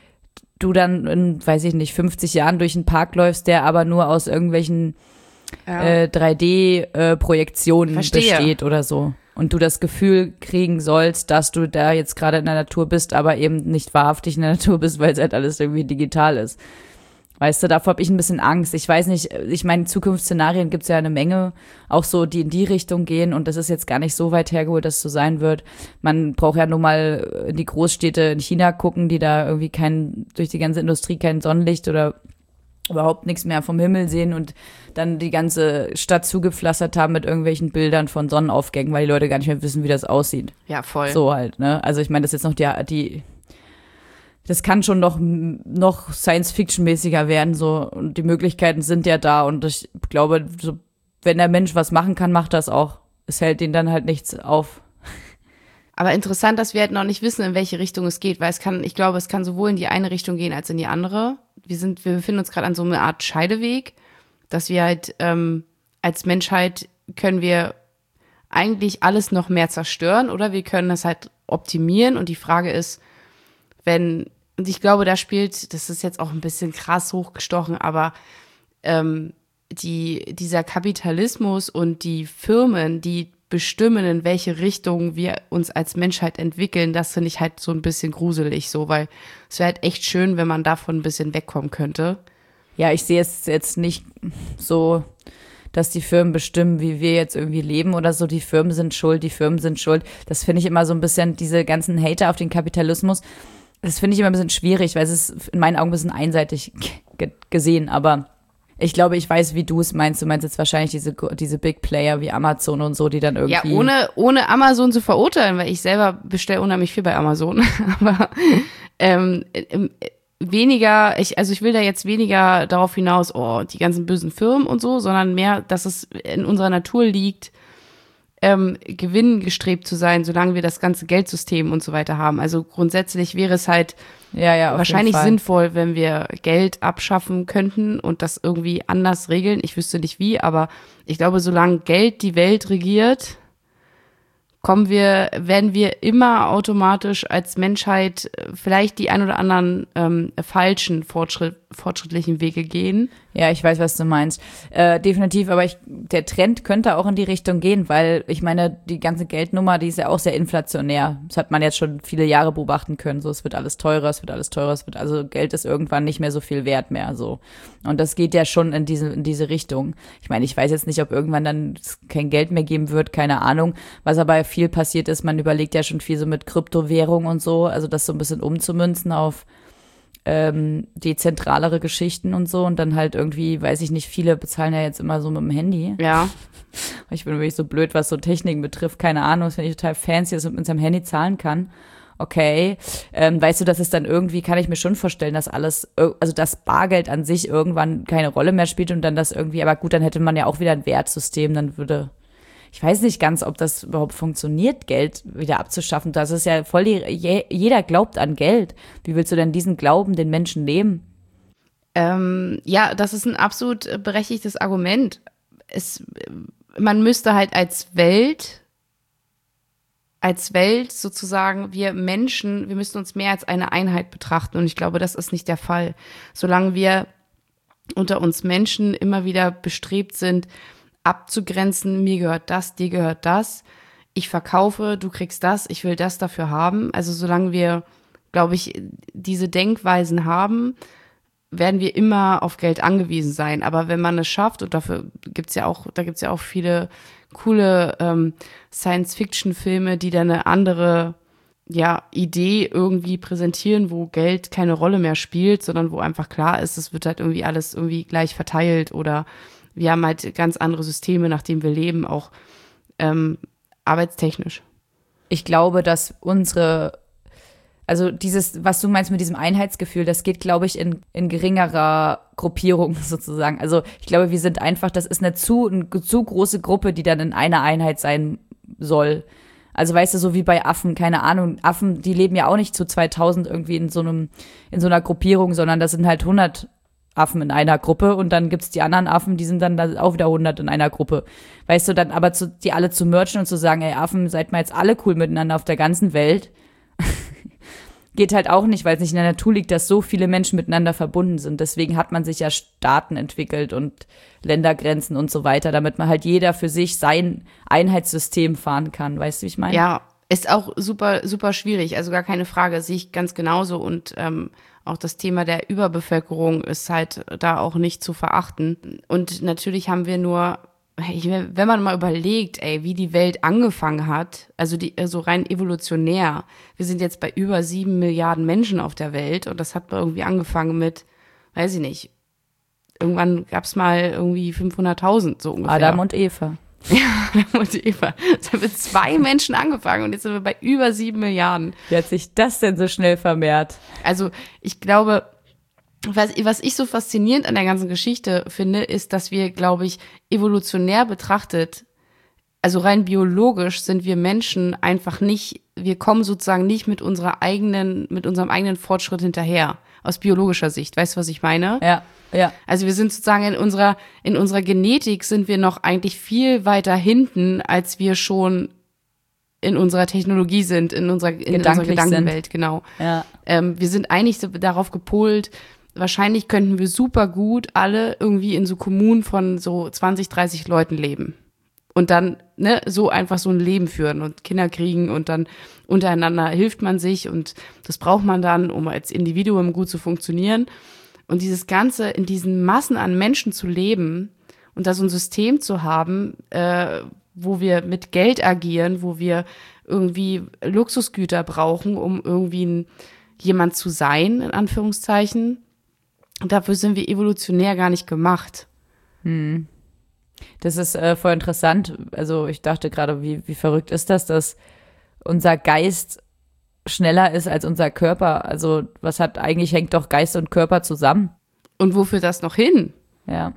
du dann in, weiß ich nicht, fünfzig Jahren durch einen Park läufst, der aber nur aus irgendwelchen ja. äh, drei D-Projektionen besteht oder so. Und du das Gefühl kriegen sollst, dass du da jetzt gerade in der Natur bist, aber eben nicht wahrhaftig in der Natur bist, weil es halt alles irgendwie digital ist. Weißt du, davor habe ich ein bisschen Angst. Ich weiß nicht, ich meine, Zukunftsszenarien gibt es ja eine Menge, auch so, die in die Richtung gehen. Und das ist jetzt gar nicht so weit hergeholt, dass es so sein wird. Man braucht ja nur mal in die Großstädte in China gucken, die da irgendwie kein, durch die ganze Industrie kein Sonnenlicht oder überhaupt nichts mehr vom Himmel sehen und dann die ganze Stadt zugepflastert haben mit irgendwelchen Bildern von Sonnenaufgängen, weil die Leute gar nicht mehr wissen, wie das aussieht. Ja, voll. So halt, ne? Also ich meine, das ist jetzt noch die, die das kann schon noch, noch Science-Fiction-mäßiger werden, so. Und die Möglichkeiten sind ja da und ich glaube, so, wenn der Mensch was machen kann, macht das auch. Es hält ihn dann halt nichts auf. Aber interessant, dass wir halt noch nicht wissen, in welche Richtung es geht, weil es kann, ich glaube, es kann sowohl in die eine Richtung gehen als in die andere. Wir sind, wir befinden uns gerade an so einer Art Scheideweg, dass wir halt ähm, als Menschheit können wir eigentlich alles noch mehr zerstören oder wir können das halt optimieren und die Frage ist, wenn, und ich glaube, da spielt, das ist jetzt auch ein bisschen krass hochgestochen, aber ähm, die, dieser Kapitalismus und die Firmen, die bestimmen, in welche Richtung wir uns als Menschheit entwickeln, das finde ich halt so ein bisschen gruselig so, weil es wäre halt echt schön, wenn man davon ein bisschen wegkommen könnte. Ja, ich sehe es jetzt nicht so, dass die Firmen bestimmen, wie wir jetzt irgendwie leben oder so. Die Firmen sind schuld, die Firmen sind schuld. Das finde ich immer so ein bisschen, diese ganzen Hater auf den Kapitalismus, das finde ich immer ein bisschen schwierig, weil es ist in meinen Augen ein bisschen einseitig g- gesehen, aber ich glaube, ich weiß, wie du es meinst. Du meinst jetzt wahrscheinlich diese, diese Big Player wie Amazon und so, die dann irgendwie… Ja, ohne, ohne Amazon zu verurteilen, weil ich selber bestelle unheimlich viel bei Amazon. Aber ähm, weniger, ich, also ich will da jetzt weniger darauf hinaus, oh, die ganzen bösen Firmen und so, sondern mehr, dass es in unserer Natur liegt, ähm, gewinnengestrebt zu sein, solange wir das ganze Geldsystem und so weiter haben. Also grundsätzlich wäre es halt ja, ja, wahrscheinlich sinnvoll, wenn wir Geld abschaffen könnten und das irgendwie anders regeln. Ich wüsste nicht wie, aber ich glaube, solange Geld die Welt regiert, kommen wir, werden wir immer automatisch als Menschheit vielleicht die ein oder anderen ähm, falschen Fortschritt, fortschrittlichen Wege gehen. Ja, ich weiß, was du meinst. Äh, definitiv, aber ich, der Trend könnte auch in die Richtung gehen, weil ich meine, die ganze Geldnummer, die ist ja auch sehr inflationär. Das hat man jetzt schon viele Jahre beobachten können. So, es wird alles teurer, es wird alles teurer, es wird, also Geld ist irgendwann nicht mehr so viel wert mehr, so. Und das geht ja schon in diese, in diese Richtung. Ich meine, ich weiß jetzt nicht, ob irgendwann dann kein Geld mehr geben wird, keine Ahnung. Was aber viel passiert ist, man überlegt ja schon viel so mit Kryptowährung und so, also das so ein bisschen umzumünzen auf ähm, dezentralere Geschichten und so und dann halt irgendwie, weiß ich nicht, viele bezahlen ja jetzt immer so mit dem Handy. Ja. Ich bin wirklich so blöd, was so Techniken betrifft, keine Ahnung, das finde ich total fancy, dass man mit seinem Handy zahlen kann. Okay, ähm, weißt du, dass es dann irgendwie, kann ich mir schon vorstellen, dass alles, also das Bargeld an sich irgendwann keine Rolle mehr spielt und dann das irgendwie, aber gut, dann hätte man ja auch wieder ein Wertsystem, dann würde, ich weiß nicht ganz, ob das überhaupt funktioniert, Geld wieder abzuschaffen. Das ist ja voll, die, je, jeder glaubt an Geld. Wie willst du denn diesen Glauben den Menschen nehmen? Ähm, ja, das ist ein absolut berechtigtes Argument. Es, man müsste halt als Welt, als Welt sozusagen, wir Menschen, wir müssen uns mehr als eine Einheit betrachten. Und ich glaube, das ist nicht der Fall. Solange wir unter uns Menschen immer wieder bestrebt sind, abzugrenzen, mir gehört das, dir gehört das, ich verkaufe, du kriegst das, ich will das dafür haben. Also solange wir, glaube ich, diese Denkweisen haben, werden wir immer auf Geld angewiesen sein. Aber wenn man es schafft, und dafür gibt's ja auch, da gibt's ja auch viele coole ähm, Science-Fiction-Filme, die dann eine andere ja, Idee irgendwie präsentieren, wo Geld keine Rolle mehr spielt, sondern wo einfach klar ist, es wird halt irgendwie alles irgendwie gleich verteilt oder wir haben halt ganz andere Systeme, nach denen wir leben, auch ähm, arbeitstechnisch. Ich glaube, dass unsere also dieses, was du meinst mit diesem Einheitsgefühl, das geht, glaube ich, in, in geringerer Gruppierung sozusagen. Also ich glaube, wir sind einfach, das ist eine zu, eine zu große Gruppe, die dann in einer Einheit sein soll. Also weißt du, so wie bei Affen, keine Ahnung, Affen, die leben ja auch nicht zu zweitausend irgendwie in so einem, in so einer Gruppierung, sondern das sind halt hundert Affen in einer Gruppe und dann gibt's die anderen Affen, die sind dann auch wieder hundert in einer Gruppe. Weißt du, dann aber zu, die alle zu merchen und zu sagen, ey Affen, seid mal jetzt alle cool miteinander auf der ganzen Welt, geht halt auch nicht, weil es nicht in der Natur liegt, dass so viele Menschen miteinander verbunden sind. Deswegen hat man sich ja Staaten entwickelt und Ländergrenzen und so weiter, damit man halt jeder für sich sein Einheitssystem fahren kann. Weißt du, wie ich meine? Ja, ist auch super, super schwierig. Also gar keine Frage, sehe ich ganz genauso. Und ähm, auch das Thema der Überbevölkerung ist halt da auch nicht zu verachten. Und natürlich haben wir nur, wenn man mal überlegt, ey, wie die Welt angefangen hat, also die so rein evolutionär, wir sind jetzt bei über sieben Milliarden Menschen auf der Welt und das hat irgendwie angefangen mit, weiß ich nicht, irgendwann gab es mal irgendwie fünfhunderttausend so ungefähr. Adam und Eva. Ja, Adam und Eva. Es haben mit zwei Menschen angefangen und jetzt sind wir bei über sieben Milliarden. Wie hat sich das denn so schnell vermehrt? Also ich glaube, Was, was ich so faszinierend an der ganzen Geschichte finde, ist, dass wir, glaube ich, evolutionär betrachtet, also rein biologisch sind wir Menschen einfach nicht, wir kommen sozusagen nicht mit unserer eigenen, mit unserem eigenen Fortschritt hinterher, aus biologischer Sicht. Weißt du, was ich meine? Ja, ja. Also wir sind sozusagen in unserer, in unserer Genetik sind wir noch eigentlich viel weiter hinten, als wir schon in unserer Technologie sind, in unserer, in unserer Gedankenwelt, sind. Genau. Ja. Ähm, wir sind eigentlich so darauf gepolt, wahrscheinlich könnten wir super gut alle irgendwie in so Kommunen von so zwanzig, dreißig Leuten leben. Und dann, ne, so einfach so ein Leben führen und Kinder kriegen und dann untereinander hilft man sich und das braucht man dann, um als Individuum gut zu funktionieren. Und dieses Ganze in diesen Massen an Menschen zu leben und da so ein System zu haben, äh, wo wir mit Geld agieren, wo wir irgendwie Luxusgüter brauchen, um irgendwie ein, jemand zu sein, in Anführungszeichen. Und dafür sind wir evolutionär gar nicht gemacht. Hm. Das ist äh, voll interessant. Also ich dachte gerade, wie, wie verrückt ist das, dass unser Geist schneller ist als unser Körper. Also was hat, eigentlich hängt doch Geist und Körper zusammen. Und wo führt das noch hin? Ja.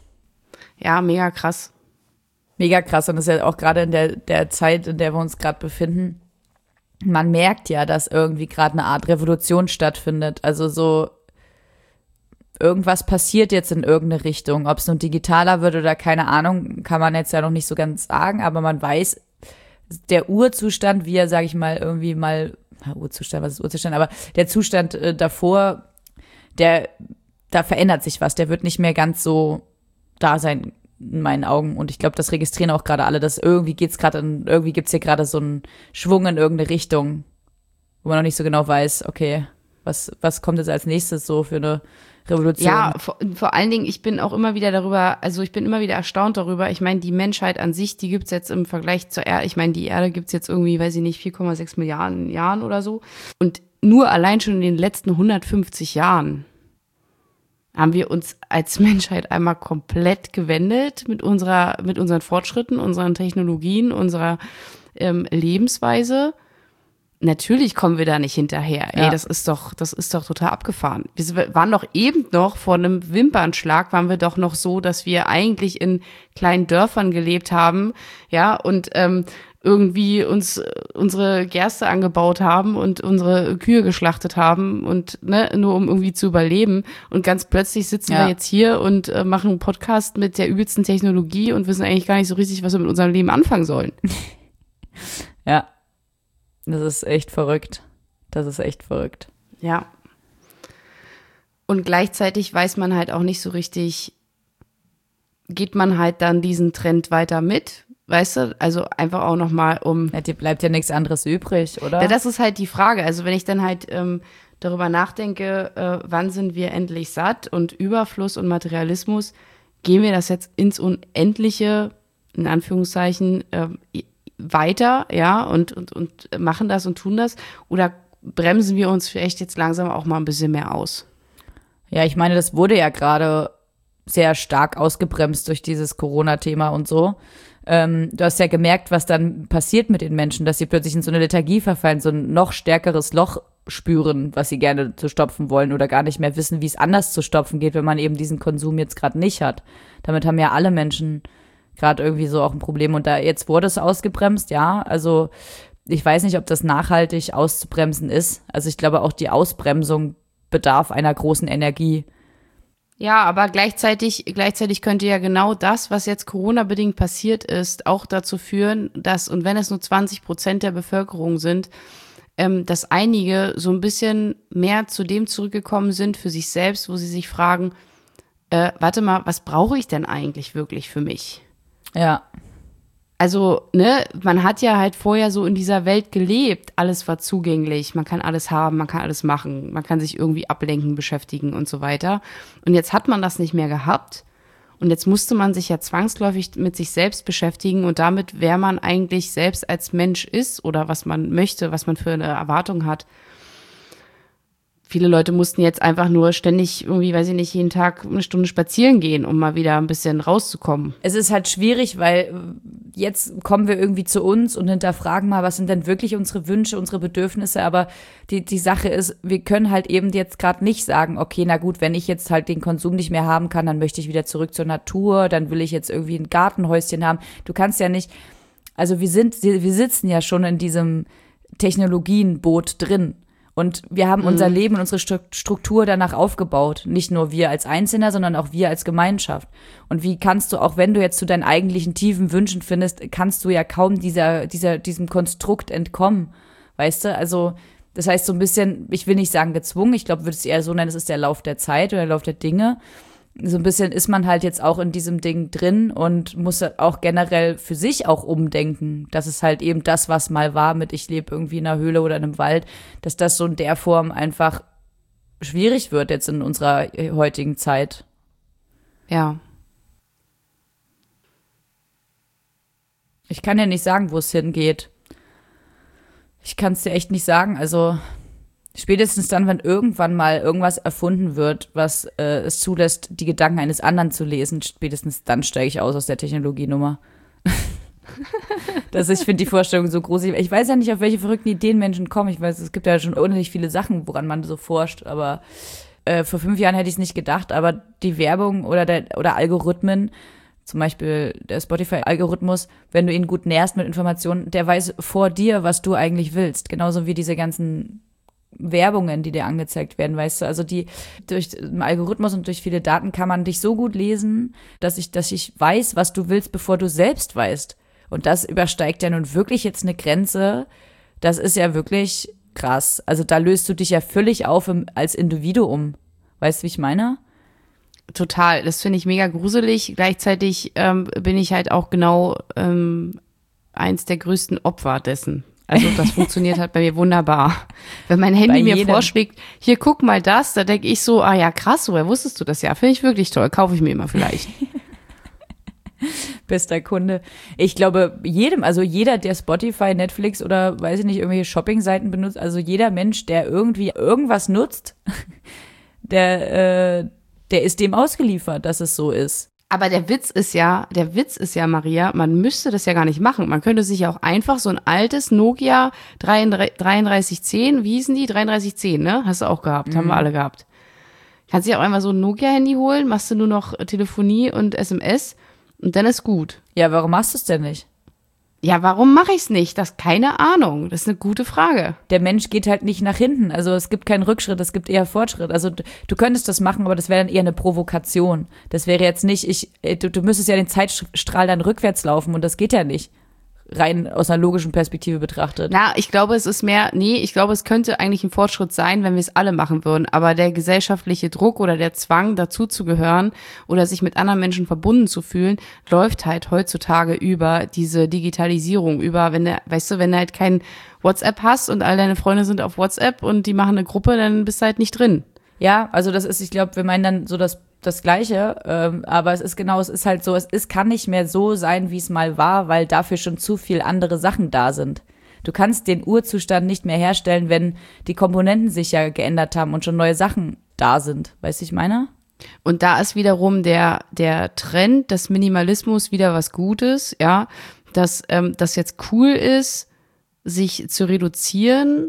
Ja, mega krass. Mega krass. Und das ist ja auch gerade in der, der Zeit, in der wir uns gerade befinden. Man merkt ja, dass irgendwie gerade eine Art Revolution stattfindet. Also so irgendwas passiert jetzt in irgendeine Richtung. Ob es nun digitaler wird oder keine Ahnung, kann man jetzt ja noch nicht so ganz sagen. Aber man weiß, der Urzustand, wie er, sage ich mal, irgendwie mal, na, Urzustand, was ist Urzustand? Aber der Zustand äh, davor, der, da verändert sich was. Der wird nicht mehr ganz so da sein in meinen Augen. Und ich glaube, das registrieren auch gerade alle, dass irgendwie geht's gerade, irgendwie gibt's hier gerade so einen Schwung in irgendeine Richtung, wo man noch nicht so genau weiß, okay, was, was kommt jetzt als nächstes so für eine Revolution? Ja, vor, vor allen Dingen, ich bin auch immer wieder darüber, also ich bin immer wieder erstaunt darüber. Ich meine, die Menschheit an sich, die gibt's jetzt im Vergleich zur Erde, ich meine, die Erde gibt's jetzt irgendwie, weiß ich nicht, vier Komma sechs Milliarden Jahren oder so. Und nur allein schon in den letzten hundertfünfzig Jahren haben wir uns als Menschheit einmal komplett gewendet mit unserer, mit unseren Fortschritten, unseren Technologien, unserer ähm, Lebensweise. Natürlich kommen wir da nicht hinterher. Ey, ja. das ist doch, das ist doch total abgefahren. Wir waren doch eben noch vor einem Wimpernschlag, waren wir doch noch so, dass wir eigentlich in kleinen Dörfern gelebt haben, ja, und ähm, irgendwie uns unsere Gerste angebaut haben und unsere Kühe geschlachtet haben und ne, nur um irgendwie zu überleben. Und ganz plötzlich sitzen ja. wir jetzt hier und äh, machen einen Podcast mit der übelsten Technologie und wissen eigentlich gar nicht so richtig, was wir mit unserem Leben anfangen sollen. Ja, das ist echt verrückt. Das ist echt verrückt. Ja. Und gleichzeitig weiß man halt auch nicht so richtig, geht man halt dann diesen Trend weiter mit? Weißt du, also einfach auch nochmal um. Ja, dir bleibt ja nichts anderes übrig, oder? Ja, das ist halt die Frage. Also wenn ich dann halt ähm, darüber nachdenke, äh, wann sind wir endlich satt und Überfluss und Materialismus, gehen wir das jetzt ins Unendliche, in Anführungszeichen, äh, weiter, ja, und, und, und machen das und tun das? Oder bremsen wir uns vielleicht jetzt langsam auch mal ein bisschen mehr aus? Ja, ich meine, das wurde ja gerade sehr stark ausgebremst durch dieses Corona-Thema und so. Ähm, du hast ja gemerkt, was dann passiert mit den Menschen, dass sie plötzlich in so eine Lethargie verfallen, so ein noch stärkeres Loch spüren, was sie gerne zu stopfen wollen oder gar nicht mehr wissen, wie es anders zu stopfen geht, wenn man eben diesen Konsum jetzt gerade nicht hat. Damit haben ja alle Menschen gerade irgendwie so auch ein Problem. Und da jetzt wurde es ausgebremst, ja, also ich weiß nicht, ob das nachhaltig auszubremsen ist. Also ich glaube, auch die Ausbremsung bedarf einer großen Energie. Ja, aber gleichzeitig, gleichzeitig könnte ja genau das, was jetzt Corona-bedingt passiert ist, auch dazu führen, dass, und wenn es nur zwanzig Prozent der Bevölkerung sind, ähm, dass einige so ein bisschen mehr zu dem zurückgekommen sind für sich selbst, wo sie sich fragen, äh, warte mal, was brauche ich denn eigentlich wirklich für mich? Ja. Also, ne, man hat ja halt vorher so in dieser Welt gelebt, alles war zugänglich, man kann alles haben, man kann alles machen, man kann sich irgendwie ablenken, beschäftigen und so weiter. Und jetzt hat man das nicht mehr gehabt und jetzt musste man sich ja zwangsläufig mit sich selbst beschäftigen und damit, wer man eigentlich selbst als Mensch ist oder was man möchte, was man für eine Erwartung hat. Viele Leute mussten jetzt einfach nur ständig irgendwie, weiß ich nicht, jeden Tag eine Stunde spazieren gehen, um mal wieder ein bisschen rauszukommen. Es ist halt schwierig, weil jetzt kommen wir irgendwie zu uns und hinterfragen mal, was sind denn wirklich unsere Wünsche, unsere Bedürfnisse, aber die, die Sache ist, wir können halt eben jetzt gerade nicht sagen, okay, na gut, wenn ich jetzt halt den Konsum nicht mehr haben kann, dann möchte ich wieder zurück zur Natur, dann will ich jetzt irgendwie ein Gartenhäuschen haben. Du kannst ja nicht, also wir sind, wir sitzen ja schon in diesem Technologienboot drin. Und wir haben unser Leben und unsere Struktur danach aufgebaut. Nicht nur wir als Einzelner, sondern auch wir als Gemeinschaft. Und wie kannst du, auch wenn du jetzt zu deinen eigentlichen tiefen Wünschen findest, kannst du ja kaum dieser, dieser, diesem Konstrukt entkommen. Weißt du? Also, das heißt so ein bisschen, ich will nicht sagen gezwungen, ich glaube, würde es eher so nennen, es ist der Lauf der Zeit oder der Lauf der Dinge. So ein bisschen ist man halt jetzt auch in diesem Ding drin und muss auch generell für sich auch umdenken, dass es halt eben das, was mal war mit ich lebe irgendwie in einer Höhle oder in einem Wald, dass das so in der Form einfach schwierig wird jetzt in unserer heutigen Zeit. Ja. Ich kann ja nicht sagen, wo es hingeht. Ich kann es dir echt nicht sagen, also spätestens dann, wenn irgendwann mal irgendwas erfunden wird, was äh, es zulässt, die Gedanken eines anderen zu lesen, spätestens dann steige ich aus aus der Technologienummer. Das, ich finde die Vorstellung so groß. Ich weiß ja nicht, auf welche verrückten Ideen Menschen kommen. Ich weiß, es gibt ja schon unendlich viele Sachen, woran man so forscht, aber äh, vor fünf Jahren hätte ich es nicht gedacht, aber die Werbung oder, der, oder Algorithmen, zum Beispiel der Spotify-Algorithmus, wenn du ihn gut nährst mit Informationen, der weiß vor dir, was du eigentlich willst. Genauso wie diese ganzen Werbungen, die dir angezeigt werden, weißt du, also die durch den Algorithmus und durch viele Daten kann man dich so gut lesen, dass ich, dass ich weiß, was du willst, bevor du selbst weißt. Und das übersteigt ja nun wirklich jetzt eine Grenze. Das ist ja wirklich krass. Also da löst du dich ja völlig auf im, als Individuum. Weißt du, wie ich meine? Total. Das finde ich mega gruselig. Gleichzeitig ähm, bin ich halt auch genau ähm, eins der größten Opfer dessen. Also das funktioniert halt bei mir wunderbar. Wenn mein Handy mir vorschlägt, hier guck mal das, da denke ich so, ah ja krass, woher wusstest du das ja? Finde ich wirklich toll, kaufe ich mir immer vielleicht. Bester Kunde. Ich glaube, jedem, also jeder, der Spotify, Netflix oder weiß ich nicht, irgendwelche Shoppingseiten benutzt, also jeder Mensch, der irgendwie irgendwas nutzt, der, äh, der ist dem ausgeliefert, dass es so ist. Aber der Witz ist ja, der Witz ist ja, Maria, man müsste das ja gar nicht machen. Man könnte sich ja auch einfach so ein altes Nokia dreiunddreißig zehn, wie hießen die? dreiunddreißig zehn, ne? Hast du auch gehabt, mhm. Haben wir alle gehabt. Kannst dich auch einfach so ein Nokia-Handy holen, machst du nur noch Telefonie und S M S und dann ist gut. Ja, warum machst du es denn nicht? Ja, warum mache ich es nicht? Das keine Ahnung. Das ist eine gute Frage. Der Mensch geht halt nicht nach hinten. Also es gibt keinen Rückschritt, es gibt eher Fortschritt. Also du, du könntest das machen, aber das wäre dann eher eine Provokation. Das wäre jetzt nicht, ich, du, du müsstest ja den Zeitstrahl dann rückwärts laufen und das geht ja nicht. Rein aus einer logischen Perspektive betrachtet. Na, ich glaube, es ist mehr, nee, ich glaube, es könnte eigentlich ein Fortschritt sein, wenn wir es alle machen würden. Aber der gesellschaftliche Druck oder der Zwang, dazuzugehören oder sich mit anderen Menschen verbunden zu fühlen, läuft halt heutzutage über diese Digitalisierung, über, wenn du, weißt du, wenn du halt kein WhatsApp hast und all deine Freunde sind auf WhatsApp und die machen eine Gruppe, dann bist du halt nicht drin. Ja, also das ist, ich glaube, wir meinen dann so das das Gleiche, ähm, aber es ist genau, es ist halt so, es ist, kann nicht mehr so sein, wie es mal war, weil dafür schon zu viel andere Sachen da sind. Du kannst den Urzustand nicht mehr herstellen, wenn die Komponenten sich ja geändert haben und schon neue Sachen da sind. Weißt du, ich meine? Und da ist wiederum der, der Trend des Minimalismus wieder was Gutes, ja, dass ähm, das jetzt cool ist, sich zu reduzieren,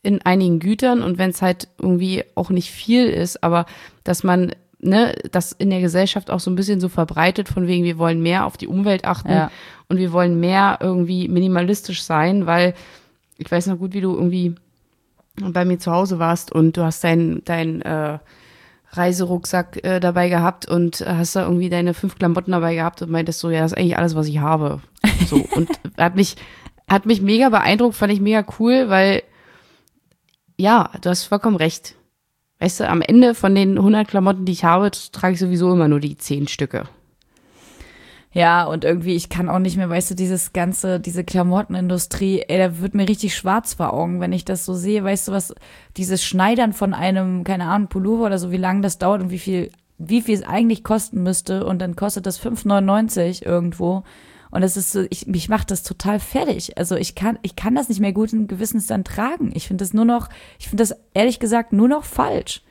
in einigen Gütern und wenn es halt irgendwie auch nicht viel ist, aber dass man, ne, das in der Gesellschaft auch so ein bisschen so verbreitet, von wegen, wir wollen mehr auf die Umwelt achten Ja. und wir wollen mehr irgendwie minimalistisch sein, weil ich weiß noch gut, wie du irgendwie bei mir zu Hause warst und du hast dein, dein äh, Reiserucksack äh, dabei gehabt und hast da irgendwie deine fünf Klamotten dabei gehabt und meintest so, ja, das ist eigentlich alles, was ich habe. So, und hat mich, hat mich mega beeindruckt, fand ich mega cool, weil, ja, du hast vollkommen recht. Weißt du, am Ende von den hundert Klamotten, die ich habe, trage ich sowieso immer nur die zehn Stücke. Ja, und irgendwie, ich kann auch nicht mehr, weißt du, dieses ganze, diese Klamottenindustrie, ey, da wird mir richtig schwarz vor Augen, wenn ich das so sehe. Weißt du was, dieses Schneidern von einem, keine Ahnung, Pullover oder so, wie lange das dauert und wie viel, wie viel es eigentlich kosten müsste und dann kostet das fünf neunundneunzig irgendwo. Und das ist so, ich, mich macht das total fertig. Also ich kann, ich kann das nicht mehr guten Gewissens dann tragen. Ich finde das nur noch, ich finde das ehrlich gesagt nur noch falsch.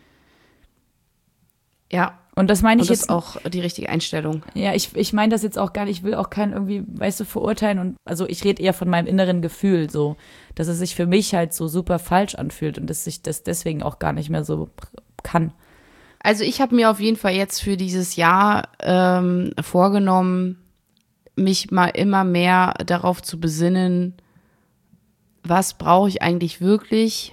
Ja. Und das meine ich Und das jetzt ist auch die richtige Einstellung. Ja, ich, ich meine das jetzt auch gar nicht, ich will auch keinen irgendwie, weißt du, verurteilen und, also ich rede eher von meinem inneren Gefühl, so, dass es sich für mich halt so super falsch anfühlt und dass ich das deswegen auch gar nicht mehr so kann. Also ich habe mir auf jeden Fall jetzt für dieses Jahr ähm, vorgenommen, mich mal immer mehr darauf zu besinnen, was brauche ich eigentlich wirklich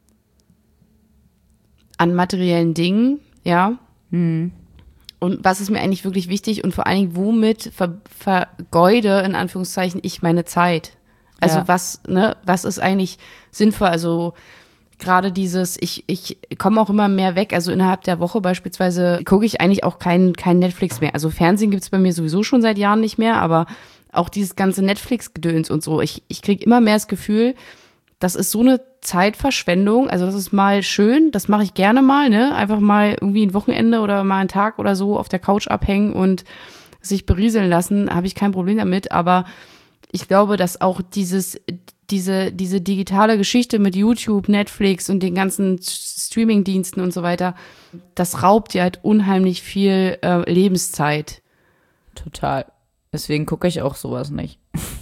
an materiellen Dingen, ja, Hm. und was ist mir eigentlich wirklich wichtig und vor allen Dingen, womit ver vergeude, in Anführungszeichen, ich meine Zeit. Also Ja. was, ne, was ist eigentlich sinnvoll? Also gerade dieses, ich, ich komme auch immer mehr weg, also innerhalb der Woche beispielsweise gucke ich eigentlich auch kein, kein Netflix mehr. Also Fernsehen gibt's bei mir sowieso schon seit Jahren nicht mehr, aber auch dieses ganze Netflix-Gedöns und so. Ich, ich kriege immer mehr das Gefühl, das ist so eine Zeitverschwendung. Also das ist mal schön, das mache ich gerne mal, ne? Einfach mal irgendwie ein Wochenende oder mal einen Tag oder so auf der Couch abhängen und sich berieseln lassen, habe ich kein Problem damit. Aber ich glaube, dass auch dieses, diese, diese digitale Geschichte mit YouTube, Netflix und den ganzen Streaming-Diensten und so weiter, das raubt dir halt unheimlich viel äh, Lebenszeit. Total. Deswegen gucke ich auch sowas nicht.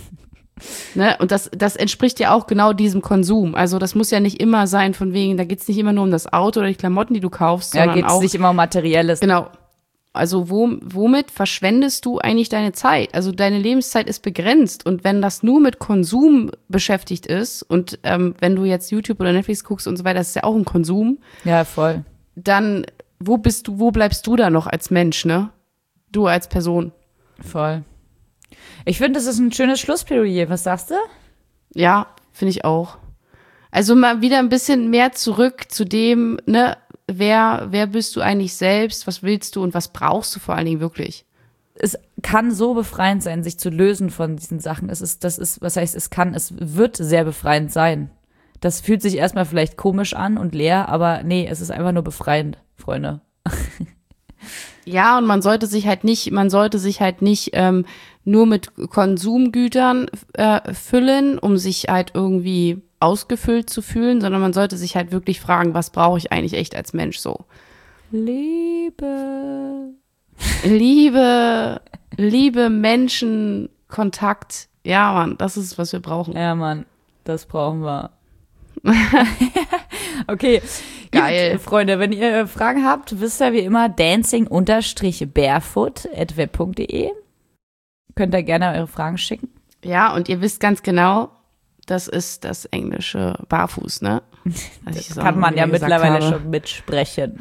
Ne? Und das, das entspricht ja auch genau diesem Konsum. Also das muss ja nicht immer sein, von wegen, da geht's nicht immer nur um das Auto oder die Klamotten, die du kaufst, Ja, sondern geht es auch, nicht immer um Materielles. genau, also wo, womit verschwendest du eigentlich deine Zeit? Also deine Lebenszeit ist begrenzt und wenn das nur mit Konsum beschäftigt ist und ähm, wenn du jetzt YouTube oder Netflix guckst und so weiter, das ist ja auch ein Konsum, Ja, voll. dann wo bist du, wo bleibst du da noch als Mensch, ne? Du als Person. Voll. Ich finde, das ist ein schönes Schlussplädoyer. Was sagst du? Ja, finde ich auch. Also mal wieder ein bisschen mehr zurück zu dem, ne, wer, wer bist du eigentlich selbst, was willst du und was brauchst du vor allen Dingen wirklich? Es kann so befreiend sein, sich zu lösen von diesen Sachen. Es ist, das ist, was heißt, es kann, es wird sehr befreiend sein. Das fühlt sich erstmal vielleicht komisch an und leer, aber nee, es ist einfach nur befreiend, Freunde. Ja, und man sollte sich halt nicht, man sollte sich halt nicht ähm, nur mit Konsumgütern äh, füllen, um sich halt irgendwie ausgefüllt zu fühlen, sondern man sollte sich halt wirklich fragen, was brauche ich eigentlich echt als Mensch so? Liebe. Liebe, Liebe, Menschen, Kontakt. Ja, Mann, das ist, was wir brauchen. Ja, Mann, das brauchen wir. Okay, Geil. Gut, Freunde, wenn ihr Fragen habt, wisst ihr wie immer dancing-barefoot at web punkt de. Könnt ihr gerne eure Fragen schicken. Ja, und ihr wisst ganz genau, das ist das englische Barfuß, ne? Als ich Das auch kann man mal ja wieder gesagt mittlerweile habe. schon mitsprechen.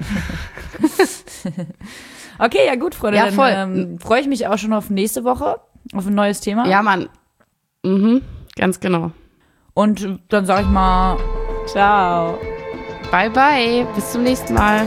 Okay, ja gut, Freunde, Ja, voll. dann ähm, freue ich mich auch schon auf nächste Woche, auf ein neues Thema. Ja, Mann. Mhm, ganz genau. Und dann sage ich mal, ciao. Bye, bye. Bis zum nächsten Mal.